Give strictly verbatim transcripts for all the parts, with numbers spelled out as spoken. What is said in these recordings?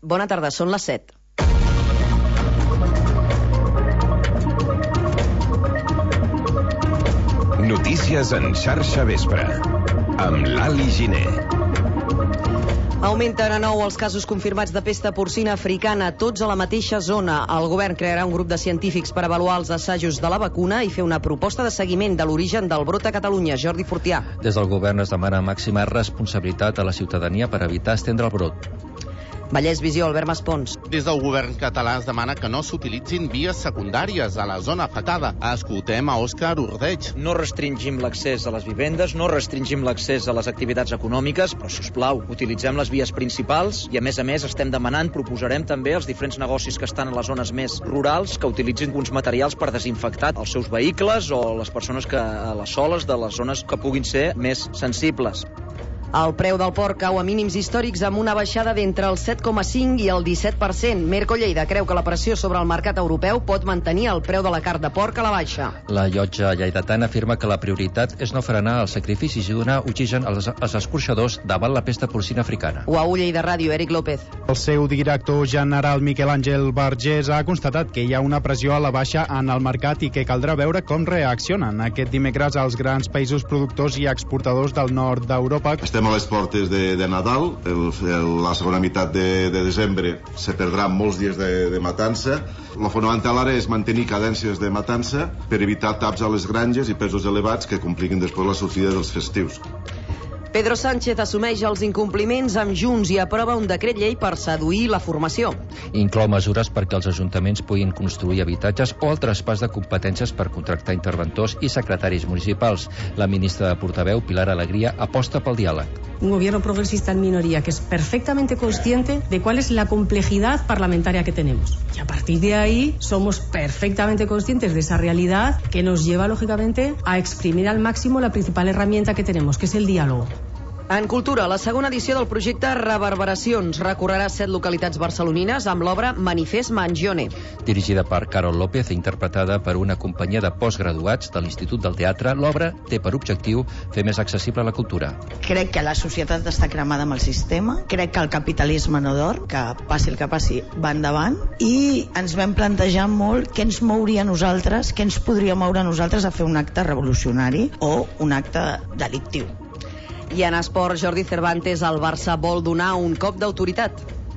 Bona tarda, són les set. Notícies en xarxa vespre, amb l'Ali Giner. Augmenten a nou els casos confirmats de pesta porcina africana, tots a la mateixa zona. El govern crearà un grup de científics per avaluar els assajos de la vacuna i fer una proposta de seguiment de l'origen del brot a Catalunya. Jordi Fortià. Des del govern es demana màxima responsabilitat a la ciutadania per evitar estendre el brot. Vallès Visió, Albert Maspons. Des del govern català es demana que no s'utilitzin vies secundàries a la zona afectada. Escoltem a Òscar Ordeig. No restringim l'accés a les vivendes, no restringim l'accés a les activitats econòmiques, però, sisplau, utilitzem les vies principals i, a més a més, estem demanant, proposarem també als diferents negocis que estan a les zones més rurals que utilitzin uns materials per desinfectar els seus vehicles o les persones que a les soles de les zones que puguin ser més sensibles. El preu del porc cau a mínims històrics amb una baixada d'entre el set coma cinc i el disset per cent. Merco Lleida creu que la pressió sobre el mercat europeu pot mantenir el preu de la carn de porc a la baixa. La llotja lleidatana afirma que la prioritat és no frenar els sacrificis i donar oxigen als, als escorxadors davant la pesta porcina africana. U A U Lleida Ràdio, Eric López. El seu director general Miquel Àngel Vergés ha constatat que hi ha una pressió a la baixa en el mercat i que caldrà veure com reaccionen. Aquest dimecres els grans països productors i exportadors del nord d'Europa. Estem a les portes de, de Nadal, el, el, la segona meitat de, de desembre se perdran molts dies de, de matança. La fonamental ara és mantenir cadències de matança per evitar taps a les granges i pesos elevats que compliquin després la sortida dels festius. Pedro Sánchez assumeix els incompliments amb Junts i aprova un decret llei per seduir la formació. Inclou mesures perquè els ajuntaments puguin construir habitatges o el traspàs de competències per contractar interventors i secretaris municipals. La ministra de Portaveu, Pilar Alegría, aposta pel diàleg. Un gobierno progresista en minoría que es perfectamente consciente de cuál es la complejidad parlamentaria que tenemos. Y a partir de ahí somos perfectamente conscientes de esa realidad que nos lleva, lógicamente, a exprimir al máximo la principal herramienta que tenemos, que es el diálogo. En cultura, la segona edició del projecte Reverberacions recorrerà set localitats barcelonines amb l'obra Manifest Mangione. Dirigida per Carol López i interpretada per una companyia de postgraduats de l'Institut del Teatre, l'obra té per objectiu fer més accessible la cultura. Crec que la societat està cremada amb el sistema, crec que el capitalisme no dorm, que passi el que passi va endavant, i ens vam plantejar molt què ens mouria a nosaltres, què ens podria moure a nosaltres a fer un acte revolucionari o un acte delictiu. I en esport, Jordi Cervantes, el Barça vol donar un cop d'autoritat.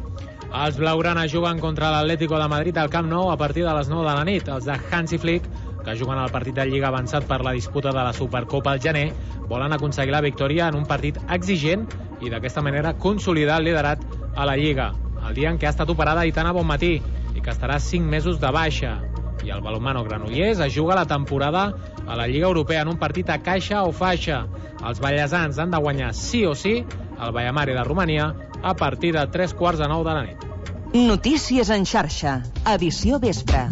Els blaugrana juguen contra l'Atlético de Madrid al Camp Nou a partir de les nou de la nit. Els de Hansi Flick, que juguen al partit de Lliga avançat per la disputa de la Supercopa al gener, volen aconseguir la victòria en un partit exigent i d'aquesta manera consolidar el liderat a la Lliga. El dia en què ha estat operada Aitana Bonmatí i que estarà cinc mesos de baixa. I el balonmano granollers es juga la temporada a la Lliga Europea en un partit a caixa o faixa. Els ballesans han de guanyar sí o sí el Vallamare de Romania a partir de tres quarts de nou de la nit. Notícies en xarxa, edició vespre.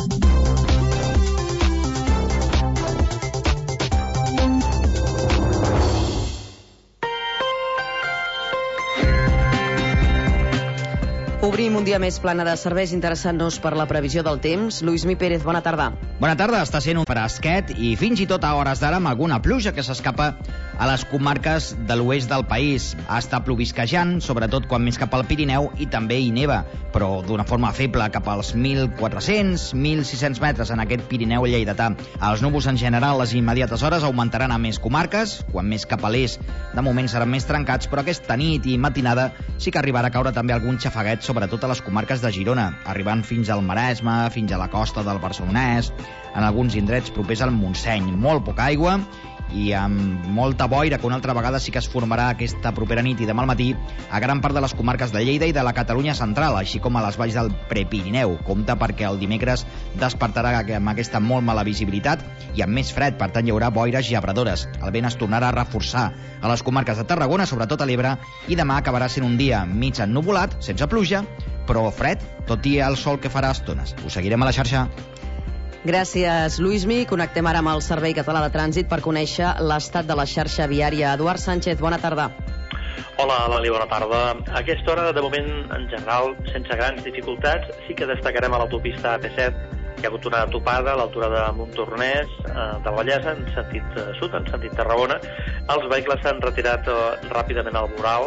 Obrim un dia més plana de serveis interessant-nos per la previsió del temps. Lluís Mi Pérez, bona tarda. Bona tarda, està sent un fresquet i fins i tot a hores d'ara amb alguna pluja que s'escapa a les comarques de l'oest del país. Està plovisquejant, sobretot quan més cap al Pirineu i també hi neva, però d'una forma feble cap als mil quatre-cents a mil sis-cents metres en aquest Pirineu lleidatà. Els núvols en general a les immediates hores augmentaran a més comarques, quan més cap a l'est de moment seran més trencats, però aquesta nit i matinada sí que arribarà a caure també algun xafaguet, sobretot a les comarques de Girona, arribant fins al Maresme, fins a la costa del Barcelonès, en alguns indrets propers al Montseny. Molt poca aigua i amb molta boira, que una altra vegada sí que es formarà aquesta propera nit i demà al matí a gran part de les comarques de Lleida i de la Catalunya central, així com a les valls del Prepirineu. Compte perquè el dimecres despertarà amb aquesta molt mala visibilitat i amb més fred, per tant hi haurà boires gebradores. El vent es tornarà a reforçar a les comarques de Tarragona, sobretot a l'Ebre, i demà acabarà sent un dia mig ennuvolat, sense pluja, però fred, tot i el sol que farà estones. Us seguirem a la xarxa. Gràcies, Lluís Mi. Connectem ara amb el Servei Català de Trànsit per conèixer l'estat de la xarxa viària. Eduard Sánchez, bona tarda. Hola, Lali, bona tarda. A aquesta hora, de moment, en general, sense grans dificultats, sí que destacarem a l'autopista A P set, que hi ha hagut una topada a l'altura de Montornès, eh, de Vallesa, en sentit eh, sud, en sentit Tarragona. Els vehicles s'han retirat eh, ràpidament al voral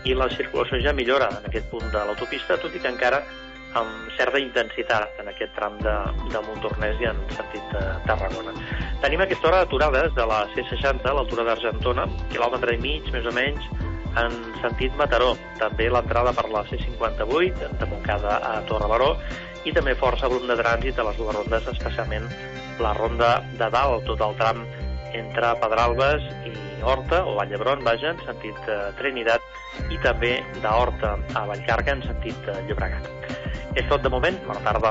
i la circulació ja millora en aquest punt de l'autopista, tot i que encara amb certa intensitat en aquest tram de, de Montornès i en sentit de Tarragona. Tenim a aquesta hora aturades de la C seixanta a l'altura d'Argentona, quilòmetre i mig, més o menys, en sentit Mataró. També l'entrada per la C cinquanta-vuit, de Montcada a Torrebaró, i també força volum de trànsit a les dues rondes, especialment la ronda de dalt, tot el tram entre Pedralbes i Horta, o Vall d'Hebron, vaja, en sentit eh, Trinitat, i també d'Horta a Vallcarca, en sentit eh, Llobregat. És tot de moment. Bona tarda.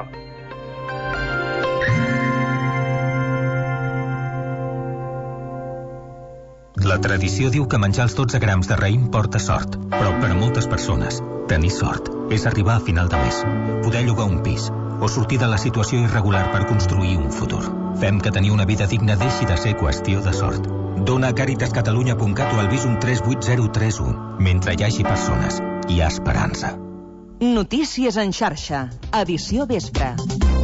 La tradició diu que menjar els dotze grams de raïm porta sort, però per a moltes persones, tenir sort és arribar a final de mes, poder llogar un pis o sortir de la situació irregular per construir un futur. Fem que tenir una vida digna deixi de ser qüestió de sort. Dona a caritas catalunya punt cat o al Visum tres vuit zero tres u. Mentre hi hagi persones, hi ha esperança. Notícies en xarxa. Edició vespre.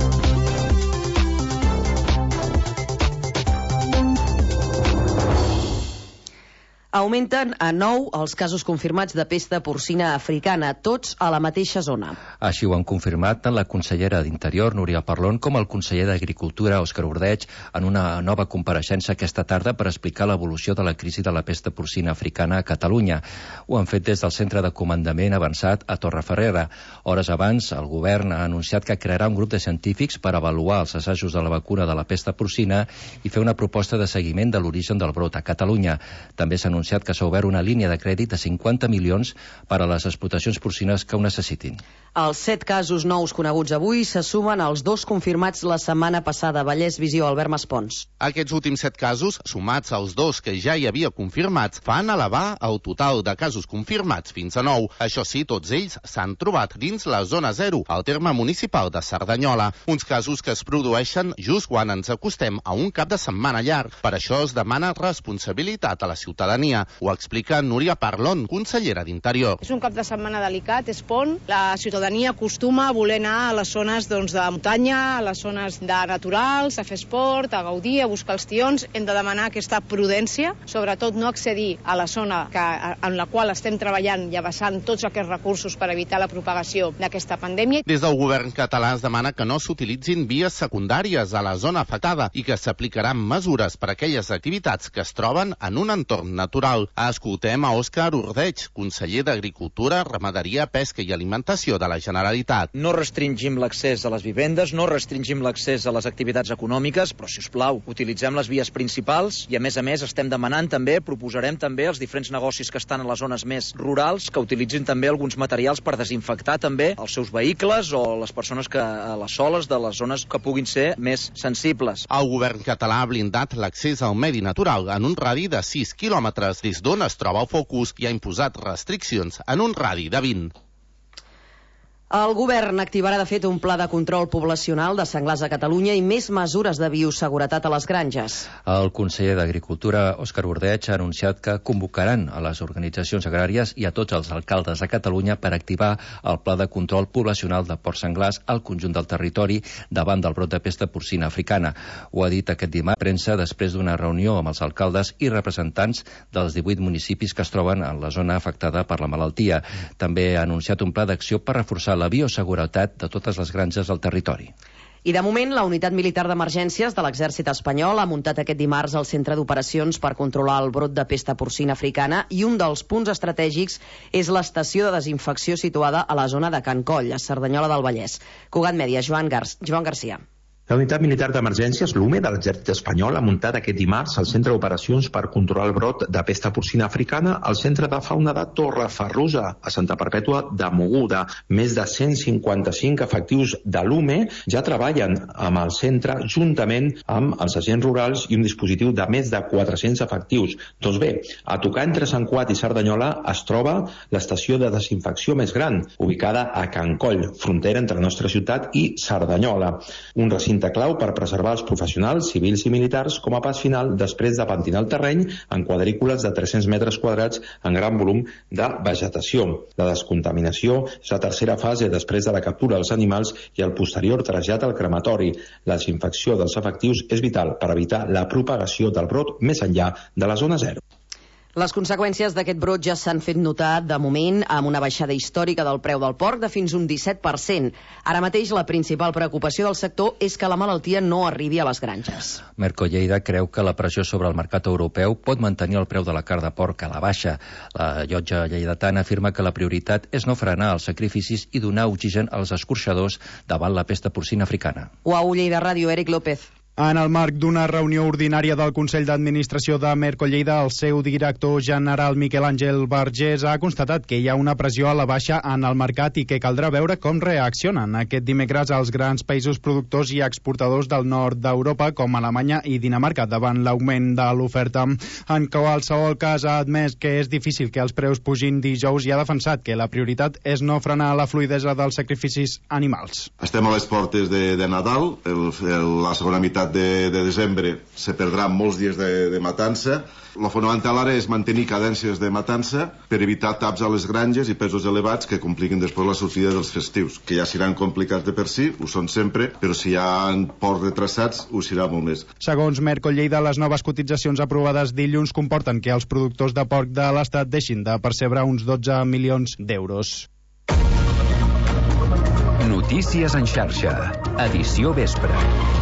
Augmenten a nou els casos confirmats de pesta porcina africana, tots a la mateixa zona. Així ho han confirmat tant la consellera d'Interior, Núria Parlon, com el conseller d'Agricultura, Òscar Ordeig, en una nova compareixença aquesta tarda per explicar l'evolució de la crisi de la pesta porcina africana a Catalunya. Ho han fet des del Centre de Comandament Avançat a Torreferrera. Hores abans, el govern ha anunciat que crearà un grup de científics per avaluar els assajos de la vacuna de la pesta porcina i fer una proposta de seguiment de l'origen del brot a Catalunya. També s'ha anunciat que s'ha obert una línia de crèdit de cinquanta milions per a les explotacions porcines que ho necessitin. Els set casos nous coneguts avui se sumen als dos confirmats la setmana passada. Vallès Visió, Albert Maspons. Aquests últims set casos, sumats als dos que ja hi havia confirmats, fan elevar el total de casos confirmats fins a nou. Això sí, tots ells s'han trobat dins la zona zero, al terme municipal de Cerdanyola. Uns casos que es produeixen just quan ens acostem a un cap de setmana llarg. Per això es demana responsabilitat a la ciutadania. Ho explica Núria Parlon, consellera d'Interior. És un cap de setmana delicat, és pont. La ciutadania acostuma a voler anar a les zones doncs, de muntanya, a les zones de naturals, a fer esport, a gaudir, a buscar els tions. Hem de demanar aquesta prudència, sobretot no accedir a la zona que, en la qual estem treballant i abaixant tots aquests recursos per evitar la propagació d'aquesta pandèmia. Des del govern català es demana que no s'utilitzin vies secundàries a la zona afectada i que s'aplicaran mesures per a aquelles activitats que es troben en un entorn natural. Escoltem a Òscar Ordeig, conseller d'Agricultura, Ramaderia, Pesca i Alimentació de la Generalitat. No restringim l'accés a les vivendes, no restringim l'accés a les activitats econòmiques, però, si us plau, utilitzem les vies principals i, a més a més, estem demanant també, proposarem també als diferents negocis que estan a les zones més rurals que utilitzin també alguns materials per desinfectar també els seus vehicles o les persones que a les soles de les zones que puguin ser més sensibles. El govern català ha blindat l'accés al medi natural en un radi de sis quilòmetres des d'on es troba el focus i ha imposat restriccions en un radi de vint. El govern activarà de fet un pla de control poblacional de senglars a Catalunya i més mesures de bioseguretat a les granges. El conseller d'Agricultura, Òscar Ordeig, ha anunciat que convocaran a les organitzacions agràries i a tots els alcaldes de Catalunya per activar el pla de control poblacional de porcs senglars al conjunt del territori davant del brot de pesta porcina africana. Ho ha dit aquest dimarts a premsa després d'una reunió amb els alcaldes i representants dels divuit municipis que es troben en la zona afectada per la malaltia. També ha anunciat un pla d'acció per reforçar la bioseguretat de totes les granges del territori. I de moment, la unitat militar d'emergències de l'exèrcit espanyol ha muntat aquest dimarts el centre d'operacions per controlar el brot de pesta porcina africana i un dels punts estratègics és l'estació de desinfecció situada a la zona de Can Coll, a Cerdanyola del Vallès. Cugat Mèdia, Joan, Gar Joan Garcia. La unitat militar d'emergències, l'U M E, de l'exèrcit espanyol, ha muntat aquest dimarts el centre d'operacions per controlar el brot de pesta porcina africana al centre de fauna de Torrefarrusa, a Santa Perpètua de Mogoda. Més de cent cinquanta-cinc efectius de l'U M E ja treballen amb el centre juntament amb els agents rurals i un dispositiu de més de quatre-cents efectius. Doncs bé, a tocar entre Sant Cugat i Cerdanyola es troba l'estació de desinfecció més gran, ubicada a Can Coll, frontera entre la nostra ciutat i Cerdanyola. Un recinte clau per preservar els professionals, civils i militars com a pas final després de pentinar el terreny en quadrícules de tres-cents metres quadrats en gran volum de vegetació. La descontaminació és la tercera fase després de la captura dels animals i el posterior trasllat al crematori. La desinfecció dels efectius és vital per evitar la propagació del brot més enllà de la zona zero. Les conseqüències d'aquest brot ja s'han fet notar de moment amb una baixada històrica del preu del porc de fins un disset per cent. Ara mateix la principal preocupació del sector és que la malaltia no arribi a les granges. Merco Lleida creu que la pressió sobre el mercat europeu pot mantenir el preu de la carn de porc a la baixa. La llotja lleidatana afirma que la prioritat és no frenar els sacrificis i donar oxigen als escorxadors davant la pesta porcina africana. Uau, Lleida Ràdio, Eric López. En el marc d'una reunió ordinària del Consell d'Administració de Merco Lleida, el seu director general Miquel Àngel Vergés ha constatat que hi ha una pressió a la baixa en el mercat i que caldrà veure com reaccionen aquest dimecres els grans països productors i exportadors del nord d'Europa, com Alemanya i Dinamarca, davant l'augment de l'oferta. En qualsevol cas, ha admès que és difícil que els preus pugin dijous i ha defensat que la prioritat és no frenar la fluidesa dels sacrificis animals. Estem a les portes de, de Nadal, el, el, la segona meitat de, de desembre se perdran molts dies de, de matança. La fonamental ara és mantenir cadències de matança per evitar taps a les granges i pesos elevats que compliquin després la sortida dels festius, que ja seran complicats de per si, ho són sempre, però si hi ha porcs retrasats ho serà molt més. Segons Merco Lleida, les noves cotitzacions aprovades dilluns comporten que els productors de porc de l'Estat deixin de percebre uns dotze milions d'euros. Notícies en xarxa, edició vespre.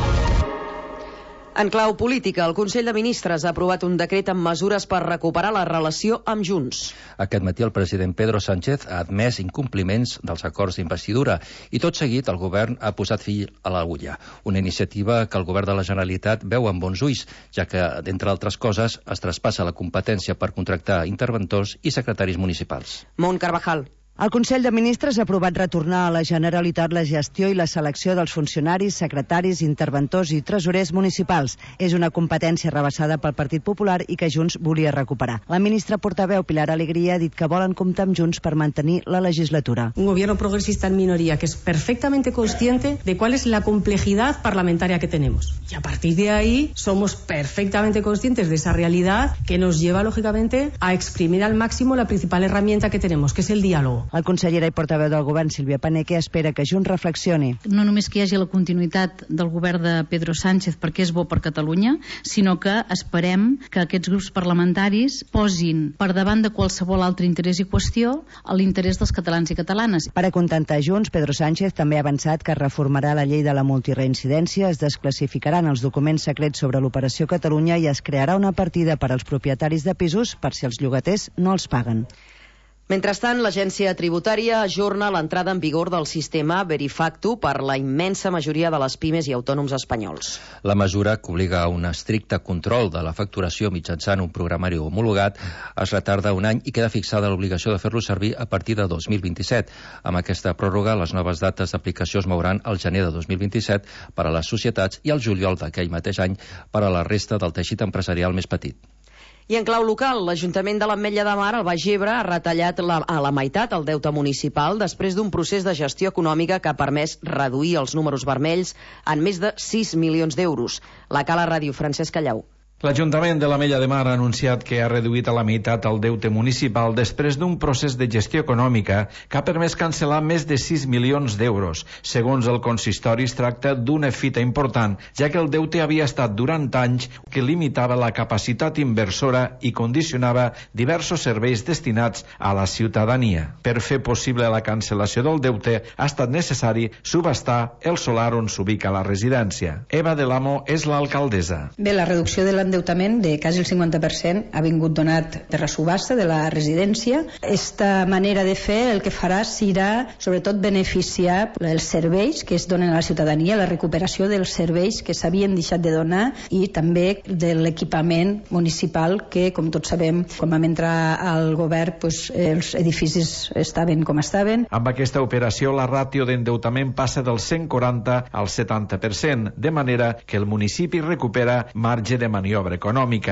En clau política, el Consell de Ministres ha aprovat un decret amb mesures per recuperar la relació amb Junts. Aquest matí el president Pedro Sánchez ha admès incompliments dels acords d'investidura i tot seguit el govern ha posat fil a l'agulla. Una iniciativa que el govern de la Generalitat veu amb bons ulls, ja que, d'entre altres coses, es traspassa la competència per contractar interventors i secretaris municipals. Mont Carvajal. El Consell de Ministres ha aprovat retornar a la Generalitat la gestió i la selecció dels funcionaris, secretaris, interventors i tresorers municipals. És una competència rebassada pel Partit Popular i que Junts volia recuperar. La ministra portaveu Pilar Alegría ha dit que volen comptar amb Junts per mantenir la legislatura. Un gobierno progresista en minoría que es perfectamente consciente de cuál es la complejidad parlamentaria que tenemos. Y a partir de ahí somos perfectamente conscientes de esa realidad que nos lleva, lógicamente, a exprimir al máximo la principal herramienta que tenemos, que es el diálogo. La consellera i portaveu del govern, Sílvia Paneque, espera que Junts reflexioni. No només que hi hagi la continuïtat del govern de Pedro Sánchez perquè és bo per Catalunya, sinó que esperem que aquests grups parlamentaris posin per davant de qualsevol altre interès i qüestió l'interès dels catalans i catalanes. Per acontentar Junts, Pedro Sánchez també ha avançat que reformarà la llei de la multireincidència, es desclassificaran els documents secrets sobre l'operació Catalunya i es crearà una partida per als propietaris de pisos per si els llogaters no els paguen. Mentrestant, l'agència tributària ajorna l'entrada en vigor del sistema Verifactu per la immensa majoria de les pimes i autònoms espanyols. La mesura, que obliga a un estricte control de la facturació mitjançant un programari homologat, es retarda un any i queda fixada l'obligació de fer-lo servir a partir de dos mil vint-i-set. Amb aquesta pròrroga, les noves dates d'aplicació es mouran al gener de dos mil vint-i-set per a les societats i al juliol d'aquell mateix any per a la resta del teixit empresarial més petit. I en clau local, l'Ajuntament de l'Ametlla de Mar, al Baix Ebre, ha retallat la, a la meitat el deute municipal després d'un procés de gestió econòmica que ha permès reduir els números vermells en més de sis milions d'euros. La Cala Ràdio, Francesc Callau. L'Ajuntament de l'Ametlla de Mar ha anunciat que ha reduït a la meitat el deute municipal després d'un procés de gestió econòmica que ha permès cancel·lar més de sis milions d'euros. Segons el consistori, es tracta d'una fita important, ja que el deute havia estat durant anys que limitava la capacitat inversora i condicionava diversos serveis destinats a la ciutadania. Per fer possible la cancel·lació del deute ha estat necessari subhastar el solar on s'ubica la residència. Eva de l'Amo és l'alcaldessa. Bé, la reducció de la endeutament de quasi el cinquanta per cent ha vingut donat de la subhasta de la residència. Esta manera de fer el que farà serà sobretot beneficiar els serveis que es donen a la ciutadania, la recuperació dels serveis que s'havien deixat de donar i també de l'equipament municipal que, com tots sabem, quan vam entrar al govern, doncs, els edificis estaven com estaven. Amb aquesta operació la ràtio d'endeutament passa del cent quaranta al setanta per cent, de manera que el municipi recupera marge de maniobra econòmica.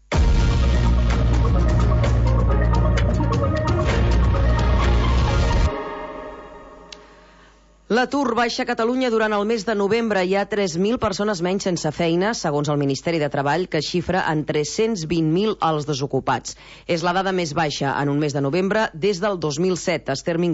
L'atur baixa a Catalunya durant el mes de novembre. Hi ha tres mil persones menys sense feina, segons el Ministeri de Treball, que xifra en tres-cents vint mil els desocupats. És la dada més baixa en un mes de novembre des del dos mil set. Esther Minguell.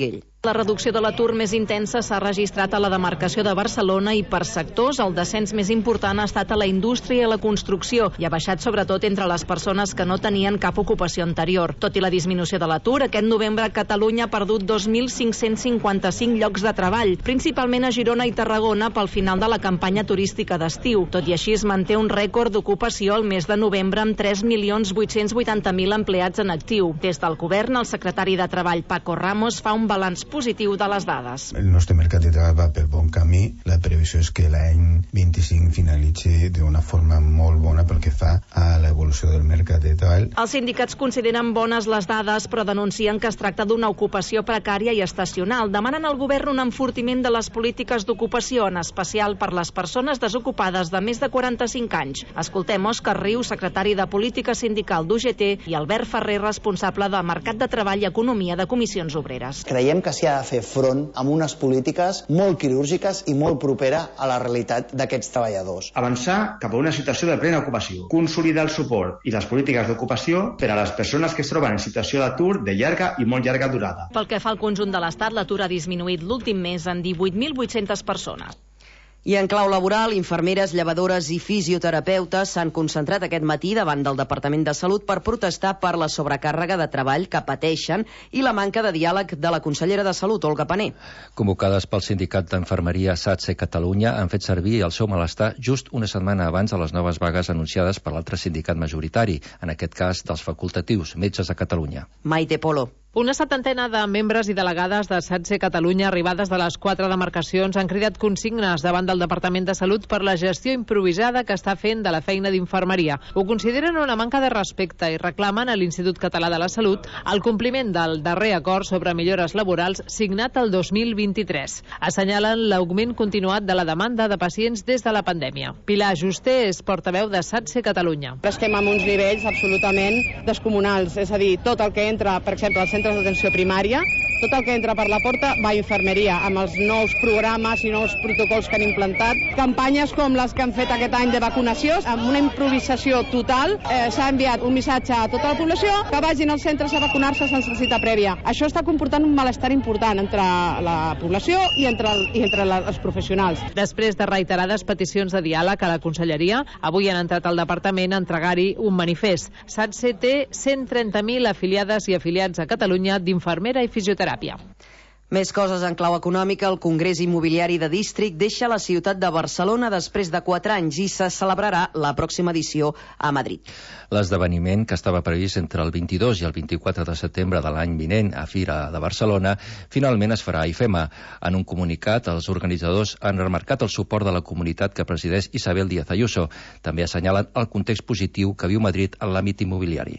La reducció de l'atur més intensa s'ha registrat a la demarcació de Barcelona i per sectors el descens més important ha estat a la indústria i a la construcció i ha baixat sobretot entre les persones que no tenien cap ocupació anterior. Tot i la disminució de l'atur, aquest novembre Catalunya ha perdut dos mil cinc-cents cinquanta-cinc llocs de treball, principalment a Girona i Tarragona pel final de la campanya turística d'estiu. Tot i així es manté un rècord d'ocupació al mes de novembre amb tres milions vuit-cents vuitanta mil empleats en actiu. Des del govern, el secretari de Treball Paco Ramos fa un balanç positiu de les dades. El nostre mercat de treball va per bon camí. La previsió és que l'any vint-i-cinc finalitzi d'una forma molt bona pel que fa a l'evolució del mercat de treball. Els sindicats consideren bones les dades, però denuncien que es tracta d'una ocupació precària i estacional. Demanen al govern un enfortiment de les polítiques d'ocupació, en especial per les persones desocupades de més de quaranta-cinc anys. Escoltem Òscar Riu, secretari de Política Sindical d'U G T, i Albert Ferrer, responsable de Mercat de Treball i Economia de Comissions Obreres. Creiem que s'hi ha de fer front amb unes polítiques molt quirúrgiques i molt propera a la realitat d'aquests treballadors. Avançar cap a una situació de plena ocupació, consolidar el suport i les polítiques d'ocupació per a les persones que es troben en situació d'atur de llarga i molt llarga durada. Pel que fa al conjunt de l'Estat, l'atur ha disminuït l'últim mes en divuit mil vuit-centes persones. I en clau laboral, infermeres, llevadores i fisioterapeutes s'han concentrat aquest matí davant del Departament de Salut per protestar per la sobrecàrrega de treball que pateixen i la manca de diàleg de la consellera de Salut, Olga Pané. Convocades pel sindicat d'enfermeria SATSE Catalunya, han fet servir el seu malestar just una setmana abans de les noves vagues anunciades per l'altre sindicat majoritari, en aquest cas dels facultatius, Metges de Catalunya. Maite Polo. Una setantena de membres i delegades de SATSE Catalunya arribades de les quatre demarcacions han cridat consignes davant del Departament de Salut per la gestió improvisada que està fent de la feina d'infermeria. Ho consideren una manca de respecte i reclamen a l'Institut Català de la Salut el compliment del darrer acord sobre millores laborals signat el dos mil vint-i-tres. Assenyalen l'augment continuat de la demanda de pacients des de la pandèmia. Pilar Juste és portaveu de SATSE Catalunya. Estem amb uns nivells absolutament descomunals, és a dir, tot el que entra, per exemple, al centre d'atenció primària, tot el que entra per la porta va a infermeria, amb els nous programes i nous protocols que han implantat. Campanyes com les que han fet aquest any de vacunació, amb una improvisació total, eh, s'ha enviat un missatge a tota la població que vagin als centres a vacunar-se sense cita prèvia. Això està comportant un malestar important entre la població i entre, el, i entre la, els professionals. Després de reiterades peticions de diàleg a la conselleria, avui han entrat al departament a entregar-hi un manifest. SATSE té cent trenta mil afiliades i afiliats a Catalunya d'infermera i fisioteràpia. Més coses en clau econòmica. El Congrés Immobiliari de District deixa la ciutat de Barcelona després de quatre anys i se celebrarà la pròxima edició a Madrid. L'esdeveniment, que estava previst entre el vint-i-dos i el vint-i-quatre de setembre de l'any vinent a Fira de Barcelona, finalment es farà a IFEMA. En un comunicat, els organitzadors han remarcat el suport de la comunitat que presideix Isabel Díaz Ayuso. També assenyalen el context positiu que viu Madrid en l'àmbit immobiliari.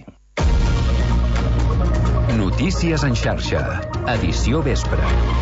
Notícies en xarxa, edició vespre.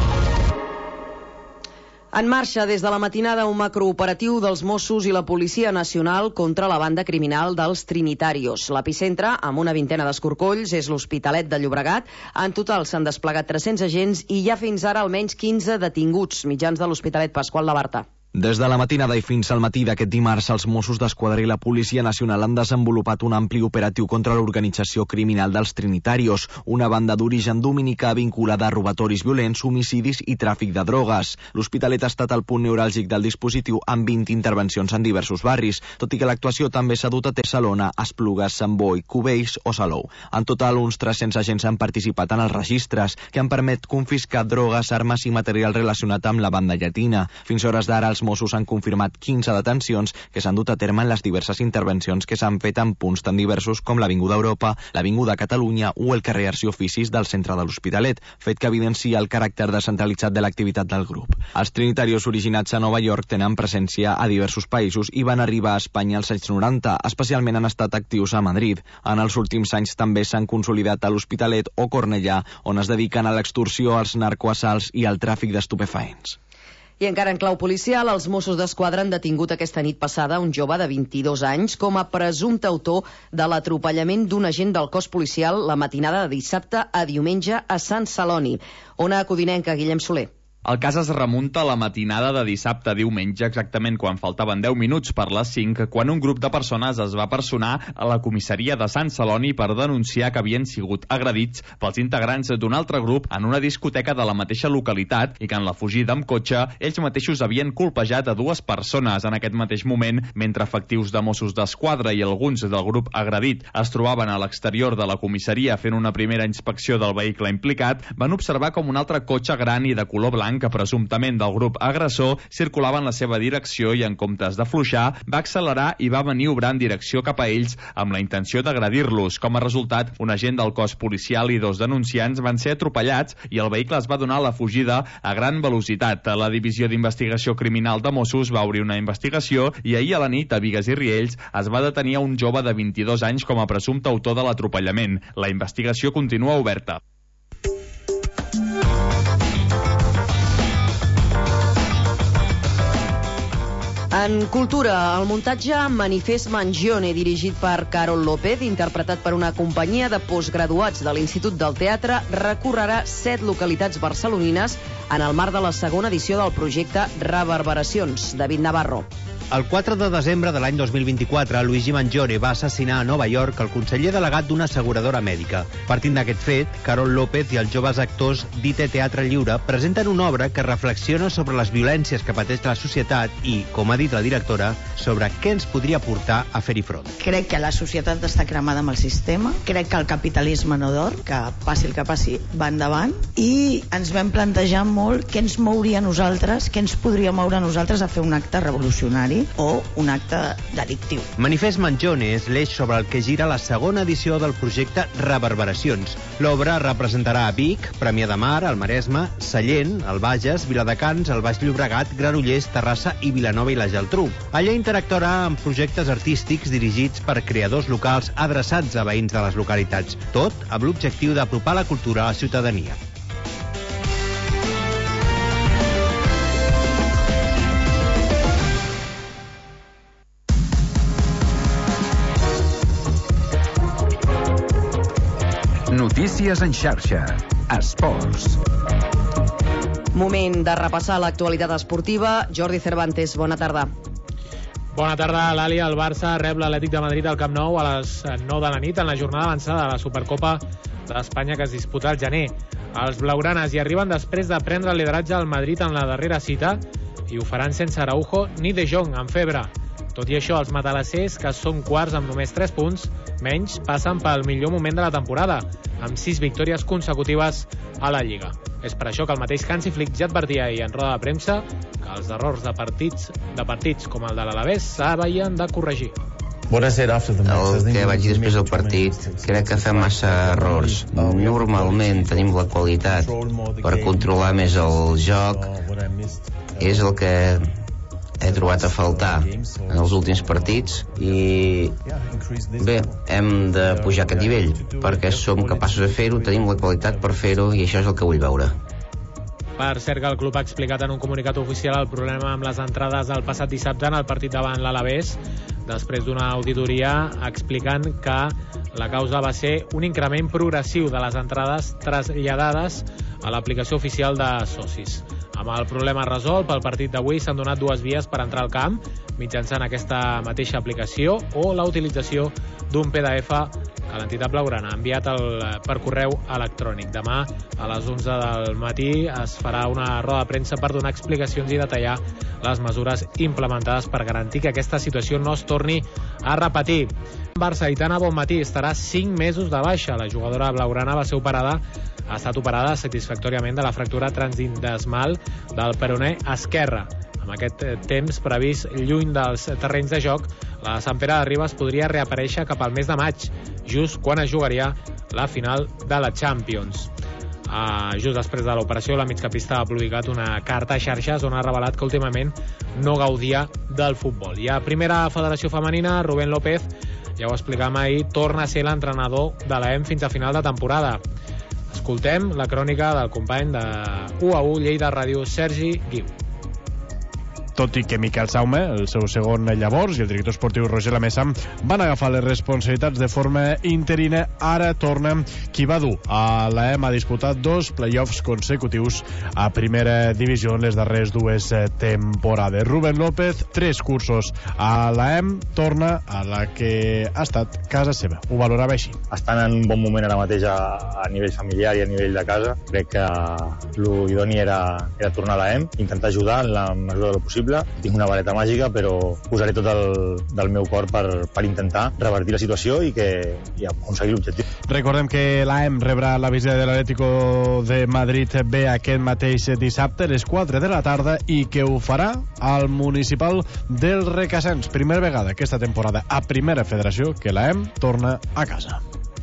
En marxa des de la matinada un macrooperatiu dels Mossos i la Policia Nacional contra la banda criminal dels Trinitarios. L'epicentre, amb una vintena d'escorcolls, és l'Hospitalet de Llobregat. En total s'han desplegat tres-cents agents i hi ha fins ara almenys quinze detinguts. Mitjans de l'Hospitalet, Pasqual Labarta. Des de la matinada i fins al matí d'aquest dimarts, els Mossos d'Esquadra i la Policia Nacional han desenvolupat un ampli operatiu contra l'organització criminal dels Trinitarios, una banda d'origen dominicà vinculada a robatoris violents, homicidis i tràfic de drogues. L'Hospitalet ha estat el punt neuràlgic del dispositiu amb vint intervencions en diversos barris, tot i que l'actuació també s'ha dut a Tessalona, Esplugues, Sant Boi, Cubells o Salou. En total, uns tres-cents agents han participat en els registres, que han permet confiscar drogues, armes i material relacionat amb la banda llatina. Fins a hores d'ara, els Mossos han confirmat quinze detencions que s'han dut a terme en les diverses intervencions que s'han fet en punts tan diversos com l'Avinguda Europa, l'Avinguda Catalunya o el carrer Arts i Oficis del centre de l'Hospitalet, fet que evidencia el caràcter descentralitzat de l'activitat del grup. Els trinitarios originats a Nova York tenen presència a diversos països i van arribar a Espanya als anys noranta, especialment han estat actius a Madrid. En els últims anys també s'han consolidat a l'Hospitalet o Cornellà, on es dediquen a l'extorsió, als narcoassalts i al tràfic d'estupefaents. I encara en clau policial, els Mossos d'Esquadra han detingut aquesta nit passada un jove de vint-i-dos anys com a presumpte autor de l'atropellament d'un agent del cos policial la matinada de dissabte a diumenge a Sant Celoni. Ona Codinenca, Guillem Soler. El cas es remunta a la matinada de dissabte a diumenge, exactament quan faltaven deu minuts per les cinc, quan un grup de persones es va personar a la comissaria de Sant Celoni per denunciar que havien sigut agredits pels integrants d'un altre grup en una discoteca de la mateixa localitat i que en la fugida amb cotxe ells mateixos havien colpejat a dues persones. En aquest mateix moment, mentre efectius de Mossos d'Esquadra i alguns del grup agredit es trobaven a l'exterior de la comissaria fent una primera inspecció del vehicle implicat, van observar com un altre cotxe gran i de color blanc que presumptament del grup agressor circulava en la seva direcció i en comptes d'afluixar va accelerar i va maniobrar en direcció cap a ells amb la intenció d'agredir-los. Com a resultat, un agent del cos policial i dos denunciants van ser atropellats i el vehicle es va donar a la fugida a gran velocitat. La Divisió d'Investigació Criminal de Mossos va obrir una investigació i ahir a la nit a Bigues i Riells es va detenir a un jove de vint-i-dos anys com a presumpte autor de l'atropellament. La investigació continua oberta. En cultura, el muntatge Manifest Mangione, dirigit per Carol López, interpretat per una companyia de postgraduats de l'Institut del Teatre, recorrerà set localitats barcelonines en el marc de la segona edició del projecte Reverberacions. David Navarro. El quatre de desembre de l'any dos mil vint-i-quatre, Luigi Mangione va assassinar a Nova York el conseller delegat d'una asseguradora mèdica. Partint d'aquest fet, Carol López i els joves actors d'I T Teatre Lliure presenten una obra que reflexiona sobre les violències que pateix la societat i, com ha dit la directora, sobre què ens podria portar a fer-hi front. Crec que la societat està cremada amb el sistema, crec que el capitalisme no dorm, que passi el que passi va endavant, i ens vam plantejar molt què ens mouria a nosaltres, què ens podria moure a nosaltres a fer un acte revolucionari o un acte delictiu. Manifest Mangione és l'eix sobre el que gira la segona edició del projecte Reverberacions. L'obra representarà a Vic, Premià de Mar, el Maresme, Sallent, el Bages, Viladecans, el Baix Llobregat, Granollers, Terrassa i Vilanova i la Geltrú. Allà interactuarà amb projectes artístics dirigits per creadors locals adreçats a veïns de les localitats, tot amb l'objectiu d'apropar la cultura a la ciutadania. Notícies en xarxa. Esports. Moment de repassar l'actualitat esportiva. Jordi Cervantes, bona tarda. Bona tarda, Lali. El Barça rep l'Atlètic de Madrid al Camp Nou a les nou de la nit en la jornada avançada de la Supercopa d'Espanya que es disputa al gener. Els blaugranes hi arriben després de prendre el lideratge al Madrid en la darrera cita i ho faran sense Araujo ni De Jong, en febre. Tot i això, els matalassers, que són quarts amb només tres punts, menys passen pel millor moment de la temporada, amb sis victòries consecutives a la Lliga. És per això que el mateix Hansi Flick ja advertia ahir en roda de premsa que els errors de partits, de partits com el de l'Alavés s'havien de corregir. El que vaig dir després del partit, crec que fem massa errors. Normalment tenim la qualitat per controlar més el joc. És el que he trobat a faltar en els últims partits i bé, hem de pujar aquest nivell perquè som capaços de fer-ho, tenim la qualitat per fer-ho i això és el que vull veure. Per cert que el club ha explicat en un comunicat oficial el problema amb les entrades el passat dissabte en el partit davant l'Alavés, després d'una auditoria explicant que la causa va ser un increment progressiu de les entrades traslladades a l'aplicació oficial de socis. Amb el problema resolt, pel partit d'avui s'han donat dues vies per entrar al camp, mitjançant aquesta mateixa aplicació o la utilització d'un P D F que l'entitat blaugrana ha enviat el, per correu electrònic. Demà, a les onze del matí, es farà una roda de premsa per donar explicacions i detallar les mesures implementades per garantir que aquesta situació no es torni a repetir. Barça, Aitana Bonmatí estarà cinc mesos de baixa. La jugadora blaugrana va ser operada ha estat operada satisfactòriament de la fractura transdintesmal del peroné esquerre. Amb aquest temps previst lluny dels terrenys de joc, la Sant Pere de Ribes podria reaparèixer cap al mes de maig, just quan es jugaria la final de la Champions. Uh, just després de l'operació, la migcampista ha publicat una carta a xarxes on ha revelat que últimament no gaudia del futbol. I a primera federació femenina, Rubén López, ja ho explicàvem ahir, torna a ser l'entrenador de l'A E M fins a final de temporada. Escoltem la crònica del company de u a u Lleida Ràdio, Sergi Guiu. tot i que Miquel Saume, el seu segon llavors, i el director esportiu Roger Lamesa van agafar les responsabilitats de forma interina. Ara torna qui va dur a l'A E M a disputar dos playoffs consecutius a primera divisió en les darreres dues temporades. Rubén López, tres cursos a l'A E M, torna a la que ha estat casa seva. Ho valorava així. Estan en un bon moment ara mateix a, a nivell familiar i a nivell de casa. Crec que l'idoni era, era tornar a l'A E M, intentar ajudar en la mesura del possible. Tinc una vareta màgica, però posaré tot el del meu cor per, per intentar revertir la situació i, que, i aconseguir l'objectiu. Recordem que l'A E M rebrà la visita de l'Atlético de Madrid B aquest mateix dissabte a les quatre de la tarda i que ho farà al municipal del Requesens. Primera vegada aquesta temporada a Primera Federació que l'A E M torna a casa.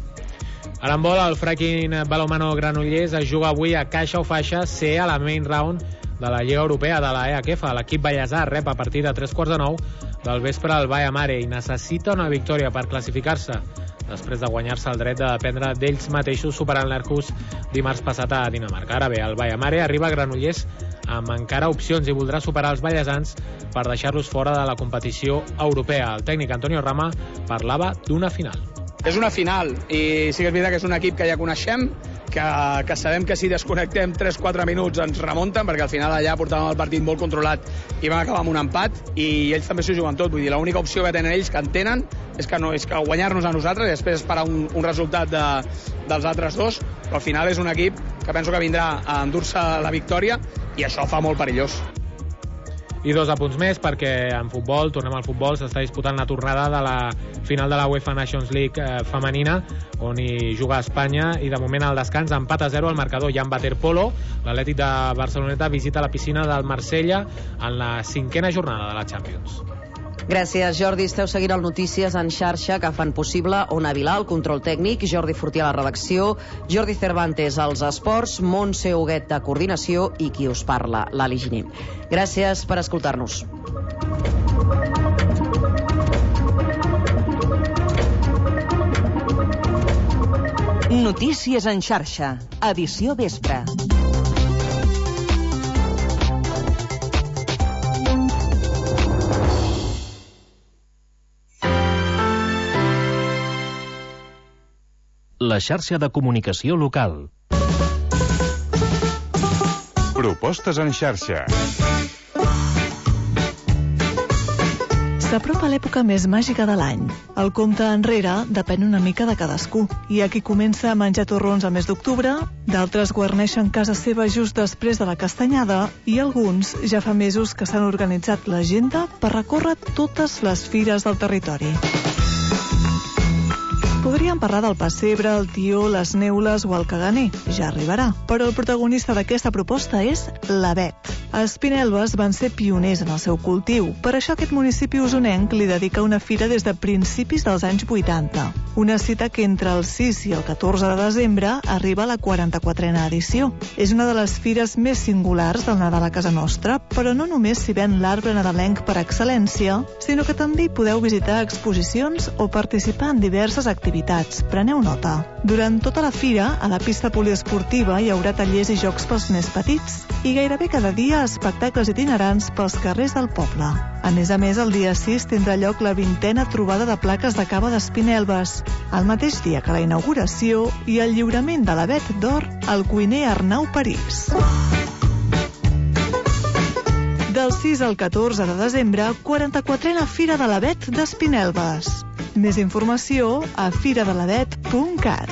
A l'handbol, el Fracking Balonmano Granollers es juga avui a caixa o faixa C a la main round de la Lliga Europea de la E H F. L'equip ballesà rep a partir de tres quarts de nou del vespre al Baia Mare i necessita una victòria per classificar-se després de guanyar-se el dret de dependre d'ells mateixos superant l'Aarhus dimarts passat a Dinamarca. Ara bé, el Baia Mare arriba a Granollers amb encara opcions i voldrà superar els ballesans per deixar-los fora de la competició europea. El tècnic Antonio Rama parlava d'una final. És una final i sí que és veritat que és un equip que ja coneixem, que, que sabem que si desconnectem tres quatre minuts ens remunten, perquè al final allà portàvem el partit molt controlat i vam acabar amb un empat i ells també s'ho juguen tot. Vull dir, l'única opció que tenen ells, que en tenen, és que, no, és que guanyar-nos a nosaltres i després esperar un, un resultat de, dels altres dos, però al final és un equip que penso que vindrà a endur-se la victòria i això fa molt perillós. I dos apunts més, perquè en futbol, tornem al futbol, s'està disputant la tornada de la final de la UEFA Nations League eh, femenina, on hi juga Espanya, i de moment al descans empat a zero al marcador. Hi ha en waterpolo, l'Atlètic de Barceloneta visita la piscina del Marsella en la cinquena jornada de la Champions. Gràcies, Jordi. Esteu seguint el Notícies en xarxa que fan possible Ona Vilà, el control tècnic, Jordi Fortià a la redacció, Jordi Cervantes als esports, Montse Huguet de coordinació i qui us parla, l'Ali Giner. Gràcies per escoltar-nos. Notícies en xarxa, edició vespre. La xarxa de comunicació local. Propostes en xarxa. S'apropa l'època més màgica de l'any. El compte enrere depèn una mica de cadascú. Hi ha qui comença a menjar torrons al mes d'octubre, d'altres guarneixen casa seva just després de la castanyada i alguns ja fa mesos que s'han organitzat l'agenda per recórrer totes les fires del territori. Podríem parlar del pessebre, el tió, les neules o el caganer. Ja arribarà. Però el protagonista d'aquesta proposta és l'avet. A Espinelves van ser pioners en el seu cultiu. Per això aquest municipi usonenc li dedica una fira des de principis dels anys vuitanta. Una cita que entre el sis i el catorze de desembre arriba a la quaranta-quatrena edició. És una de les fires més singulars del Nadal a casa nostra, però no només s'hi ven l'arbre nadalenc per excel·lència, sinó que també hi podeu visitar exposicions o participar en diverses activitats. Preneu nota. Durant tota la fira, a la pista poliesportiva hi haurà tallers i jocs pels més petits i gairebé cada dia espectacles itinerants pels carrers del poble. A més a més, el dia sis tindrà lloc la vintena trobada de plaques de cava d'Espinelves, el mateix dia que la inauguració i el lliurament de l'avet d'or al cuiner Arnau París. Del sis al catorze de desembre, quaranta-quatrena Fira de l'Avet d'Espinelves. Més informació a firadelavet punt cat.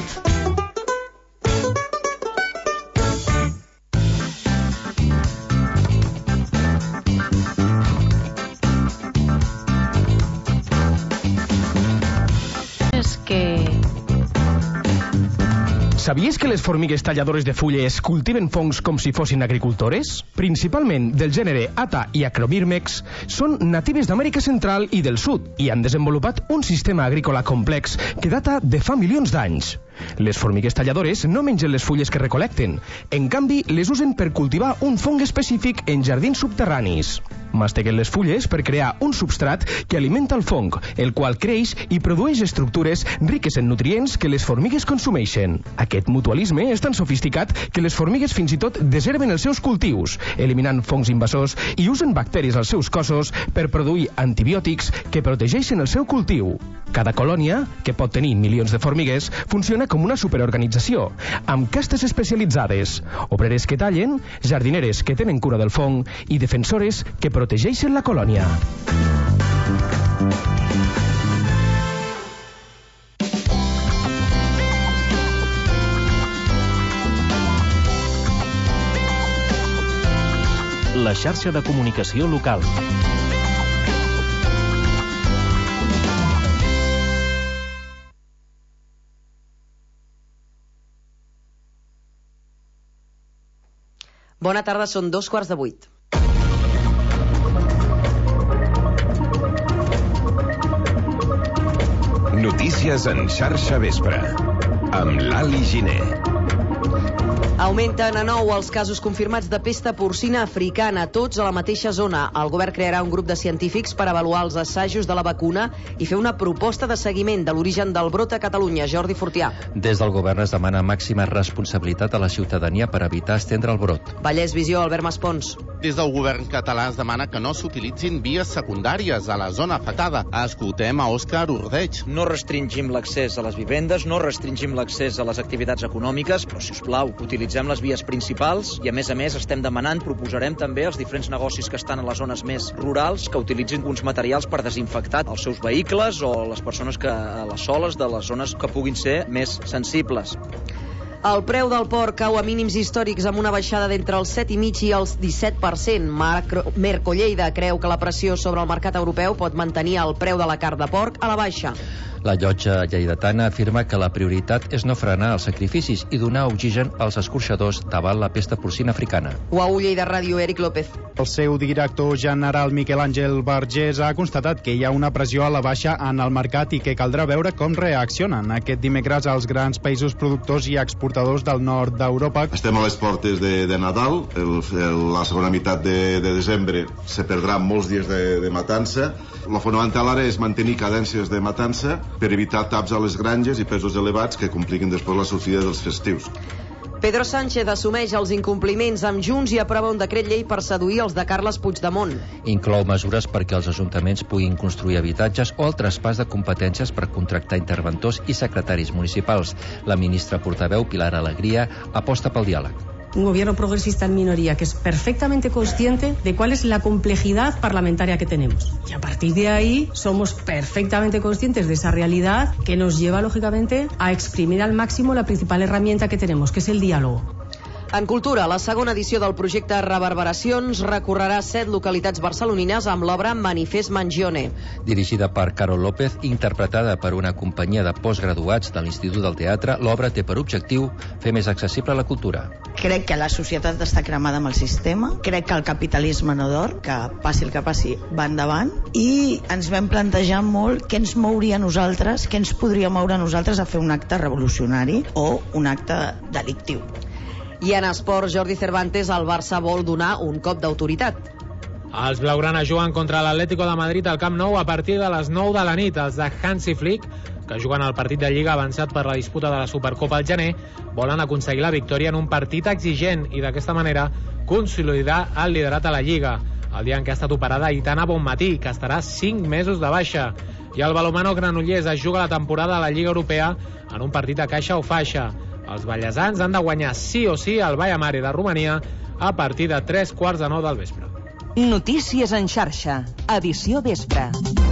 Sabies que les formigues talladores de fulles cultiven fongs com si fossin agricultores? Principalment del gènere Ata i Acromyrmex, són natives d'Amèrica Central i del Sud i han desenvolupat un sistema agrícola complex que data de fa milions d'anys. Les formigues talladores no mengen les fulles que recolecten, en canvi les usen per cultivar un fong específic en jardins subterranis. Masteguen les fulles per crear un substrat que alimenta el fong, el qual creix i produeix estructures riques en nutrients que les formigues consumeixen. Aquest mutualisme és tan sofisticat que les formigues fins i tot deserven els seus cultius, eliminant fongs invasors i usen bacteris als seus cossos per produir antibiòtics que protegeixen el seu cultiu. Cada colònia, que pot tenir milions de formigues, funciona com una superorganització, amb castes especialitzades, obreres que tallen, jardineres que tenen cura del fong i defensores que protegeixen la colònia. La xarxa de comunicació local. Bona tarda, són dos quarts de vuit. Notícies en xarxa vespre, amb l'Ali Giner. Augmenten a nou els casos confirmats de pesta porcina africana, tots a la mateixa zona. El govern crearà un grup de científics per avaluar els assajos de la vacuna i fer una proposta de seguiment de l'origen del brot a Catalunya. Jordi Fortià. Des del govern es demana màxima responsabilitat a la ciutadania per evitar estendre el brot. Vallès Visió, Albert Maspons. Des del govern català es demana que no s'utilitzin vies secundàries a la zona afectada. Escoltem a Òscar Ordeig. No restringim l'accés a les vivendes, no restringim l'accés a les activitats econòmiques, però, si us plau, utilitzem les vies principals i, a més a més, estem demanant, proposarem també als diferents negocis que estan a les zones més rurals que utilitzin uns materials per desinfectar els seus vehicles o les persones que a les soles de les zones que puguin ser més sensibles. El preu del porc cau a mínims històrics amb una baixada d'entre el set coma cinc i el disset per cent. Merco Lleida creu que la pressió sobre el mercat europeu pot mantenir el preu de la carn de porc a la baixa. La llotja lleidatana afirma que la prioritat és no frenar els sacrificis i donar oxigen als escorxadors davant la pesta porcina africana. U A U Lleida Ràdio, Eric López. El seu director general, Miquel Àngel Vergés, ha constatat que hi ha una pressió a la baixa en el mercat i que caldrà veure com reaccionen aquest dimecres als grans països productors i exportadors del nord d'Europa. Estem a les portes de, de Nadal, el, el, la segona meitat de, de desembre se perdrà molts dies de, de matança. La fonamental ara és mantenir cadències de matança per evitar taps a les granges i pesos elevats que compliquin després la sortida dels festius. Pedro Sánchez assumeix els incompliments amb Junts i aprova un decret llei per seduir els de Carles Puigdemont. Inclou mesures perquè els ajuntaments puguin construir habitatges o el traspàs de competències per contractar interventors i secretaris municipals. La ministra portaveu, Pilar Alegría, aposta pel diàleg. Un gobierno progresista en minoría que es perfectamente consciente de cuál es la complejidad parlamentaria que tenemos. Y a partir de ahí somos perfectamente conscientes de esa realidad que nos lleva, lógicamente, a exprimir al máximo la principal herramienta que tenemos, que es el diálogo. En cultura, la segona edició del projecte Reverberacions recorrerà set localitats barcelonines amb l'obra Manifest Mangione. Dirigida per Carol López, interpretada per una companyia de postgraduats de l'Institut del Teatre, l'obra té per objectiu fer més accessible la cultura. Crec que la societat està cremada amb el sistema, crec que el capitalisme no dorm, que passi el que passi va endavant, i ens vam plantejar molt què ens mouria a nosaltres, què ens podria moure a nosaltres a fer un acte revolucionari o un acte delictiu. I en esports, Jordi Cervantes, el Barça vol donar un cop d'autoritat. Els blaugrana juguen contra l'Atlético de Madrid al Camp Nou a partir de les nou de la nit. Els de Hansi Flick, que juguen al partit de Lliga avançat per la disputa de la Supercopa al gener, volen aconseguir la victòria en un partit exigent i d'aquesta manera consolidar el liderat a la Lliga. El dia en què ha estat operada Aitana Bonmatí, que estarà cinc mesos de baixa. I el balonmano granollers es juga la temporada a la Lliga Europea en un partit a caixa o faixa. Els ballesans han de guanyar sí o sí al Baia Mare de Romania a partir de tres quarts de nou del vespre. Notícies en xarxa, edició vespre.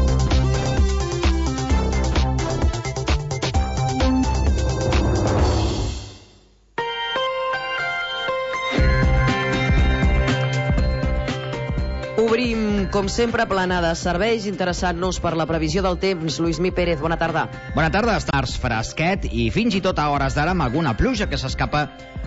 Obrim, com sempre, planada de serveis, interessant-nos per la previsió del temps. Lluís Mi Pérez, bona tarda. Bona tarda, estars fresquet i fins i tot a hores d'ara amb alguna pluja que s'escapa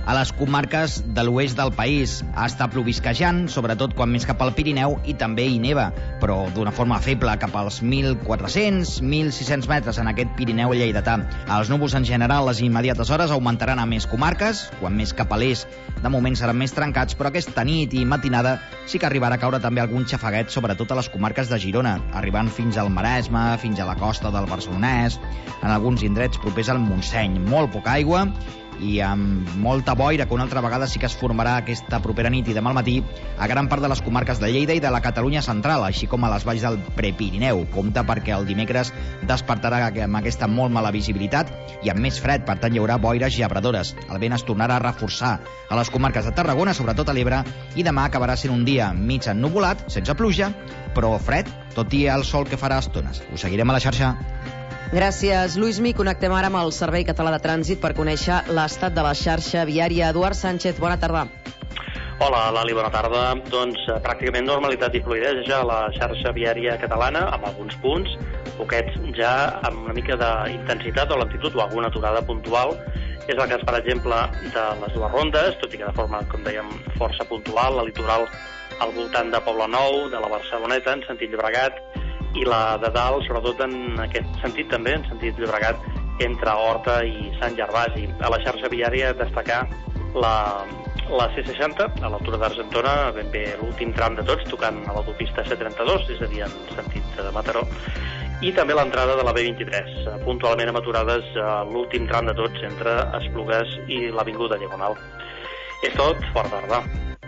a les comarques de l'oest del país. Està plovisquejant, sobretot quan més cap al Pirineu, i també hi neva, però d'una forma feble cap als mil quatre-cents a mil sis-cents metres en aquest Pirineu lleidatà. Els núvols en general a les immediates hores augmentaran a més comarques, quan més cap a l'est de moment seran més trencats, però aquesta nit i matinada sí que arribarà a caure també algun xafaguet, sobretot a les comarques de Girona, arribant fins al Maresme, fins a la costa del Barcelonès, en alguns indrets propers al Montseny. Molt poca aigua i amb molta boira, que una altra vegada sí que es formarà aquesta propera nit i demà al matí a gran part de les comarques de Lleida i de la Catalunya central, així com a les valls del Prepirineu. Compte perquè el dimecres despertarà amb aquesta molt mala visibilitat i amb més fred, per tant hi haurà boires gebradores. El vent es tornarà a reforçar a les comarques de Tarragona, sobretot a l'Ebre, i demà acabarà sent un dia mig ennuvolat, sense pluja, però fred, tot i el sol que farà estones. Us seguirem a la xarxa. Gràcies, Luismi. Connectem ara amb el Servei Català de Trànsit per conèixer l'estat de la xarxa viària. Eduard Sánchez, bona tarda. Hola, Lali, bona tarda. Doncs eh, pràcticament normalitat i fluidesa a la xarxa viària catalana, amb alguns punts, poquets ja amb una mica d'intensitat o lentitud o alguna aturada puntual. És el cas, per exemple, de les dues rondes, tot i que de forma, com dèiem, força puntual, la litoral al voltant de Poblenou, de la Barceloneta, en sentit Llobregat, i la de dalt, sobretot en aquest sentit també, en sentit Llobregat, entre Horta i Sant Gervasi. A la xarxa viària destacar la, la C seixanta, a l'altura d'Argentona, ben bé l'últim tram de tots, tocant a l'autopista C trenta-dos, és a dir, en sentit de Mataró, i també l'entrada de la B vint-i-tres, puntualment amb aturades a l'últim tram de tots, entre Esplugues i l'Avinguda Diagonal. És tot, fort tarda.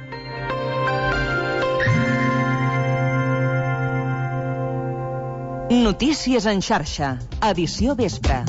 Notícies en xarxa, edició vespre.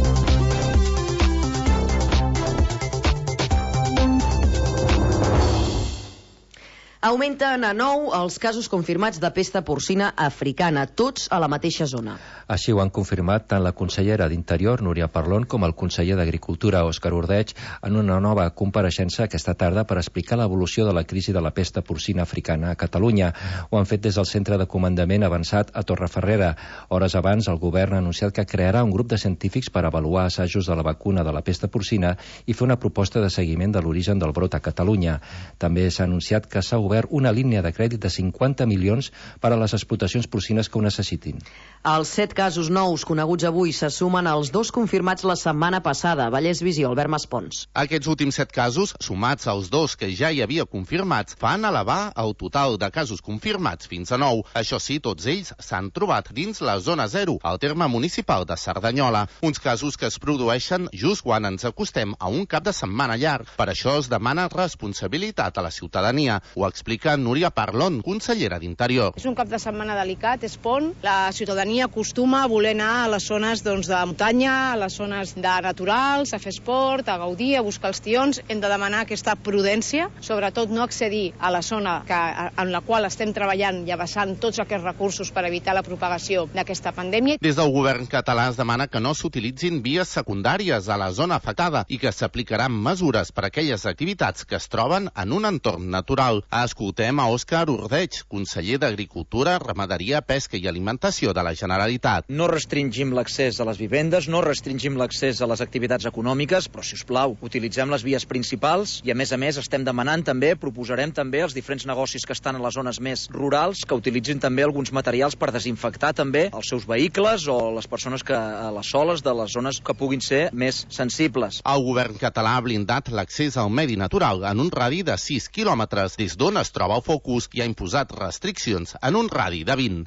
Augmenten a nou els casos confirmats de pesta porcina africana, tots a la mateixa zona. Així ho han confirmat tant la consellera d'Interior, Núria Parlon, com el conseller d'Agricultura, Òscar Ordeig, en una nova compareixença aquesta tarda per explicar l'evolució de la crisi de la pesta porcina africana a Catalunya. Ho han fet des del Centre de Comandament Avançat a Torreferrera. Hores abans, el govern ha anunciat que crearà un grup de científics per avaluar assajos de la vacuna de la pesta porcina i fer una proposta de seguiment de l'origen del brot a Catalunya. També s'ha anunciat que s'ha obert una línia de crèdit de cinquanta milions per a les explotacions porcines que ho necessitin. Els set casos nous coneguts avui se sumen als dos confirmats la setmana passada. Vallès Visió, Albert Maspons. Aquests últims set casos, sumats als dos que ja hi havia confirmats, fan elevar el total de casos confirmats fins a nou. Això sí, tots ells s'han trobat dins la zona zero, al terme municipal de Cerdanyola. Uns casos que es produeixen just quan ens acostem a un cap de setmana llarg. Per això es demana responsabilitat a la ciutadania. Ho explica Núria Parlon, consellera d'Interior. És un cap de setmana delicat, és pont. La ciutadania acostuma a voler anar a les zones doncs, de muntanya, a les zones de naturals, a fer esport, a gaudir, a buscar els tions. Hem de demanar aquesta prudència, sobretot no accedir a la zona que, en la qual estem treballant i abassant tots aquests recursos per evitar la propagació d'aquesta pandèmia. Des del govern català es demana que no s'utilitzin vies secundàries a la zona afectada i que s'aplicaran mesures per a aquelles activitats que es troben en un entorn natural. Escoltem a Òscar Ordeig, conseller d'Agricultura, Ramaderia, Pesca i Alimentació de la Generalitat. No restringim l'accés a les vivendes, no restringim l'accés a les activitats econòmiques, però, si us plau, utilitzem les vies principals i, a més a més, estem demanant també, proposarem també als diferents negocis que estan a les zones més rurals que utilitzin també alguns materials per desinfectar també els seus vehicles o les persones que a les soles de les zones que puguin ser més sensibles. El govern català ha blindat l'accés al medi natural en un radi de sis quilòmetres des d'on es troba el focus i ha imposat restriccions en un radi de vint.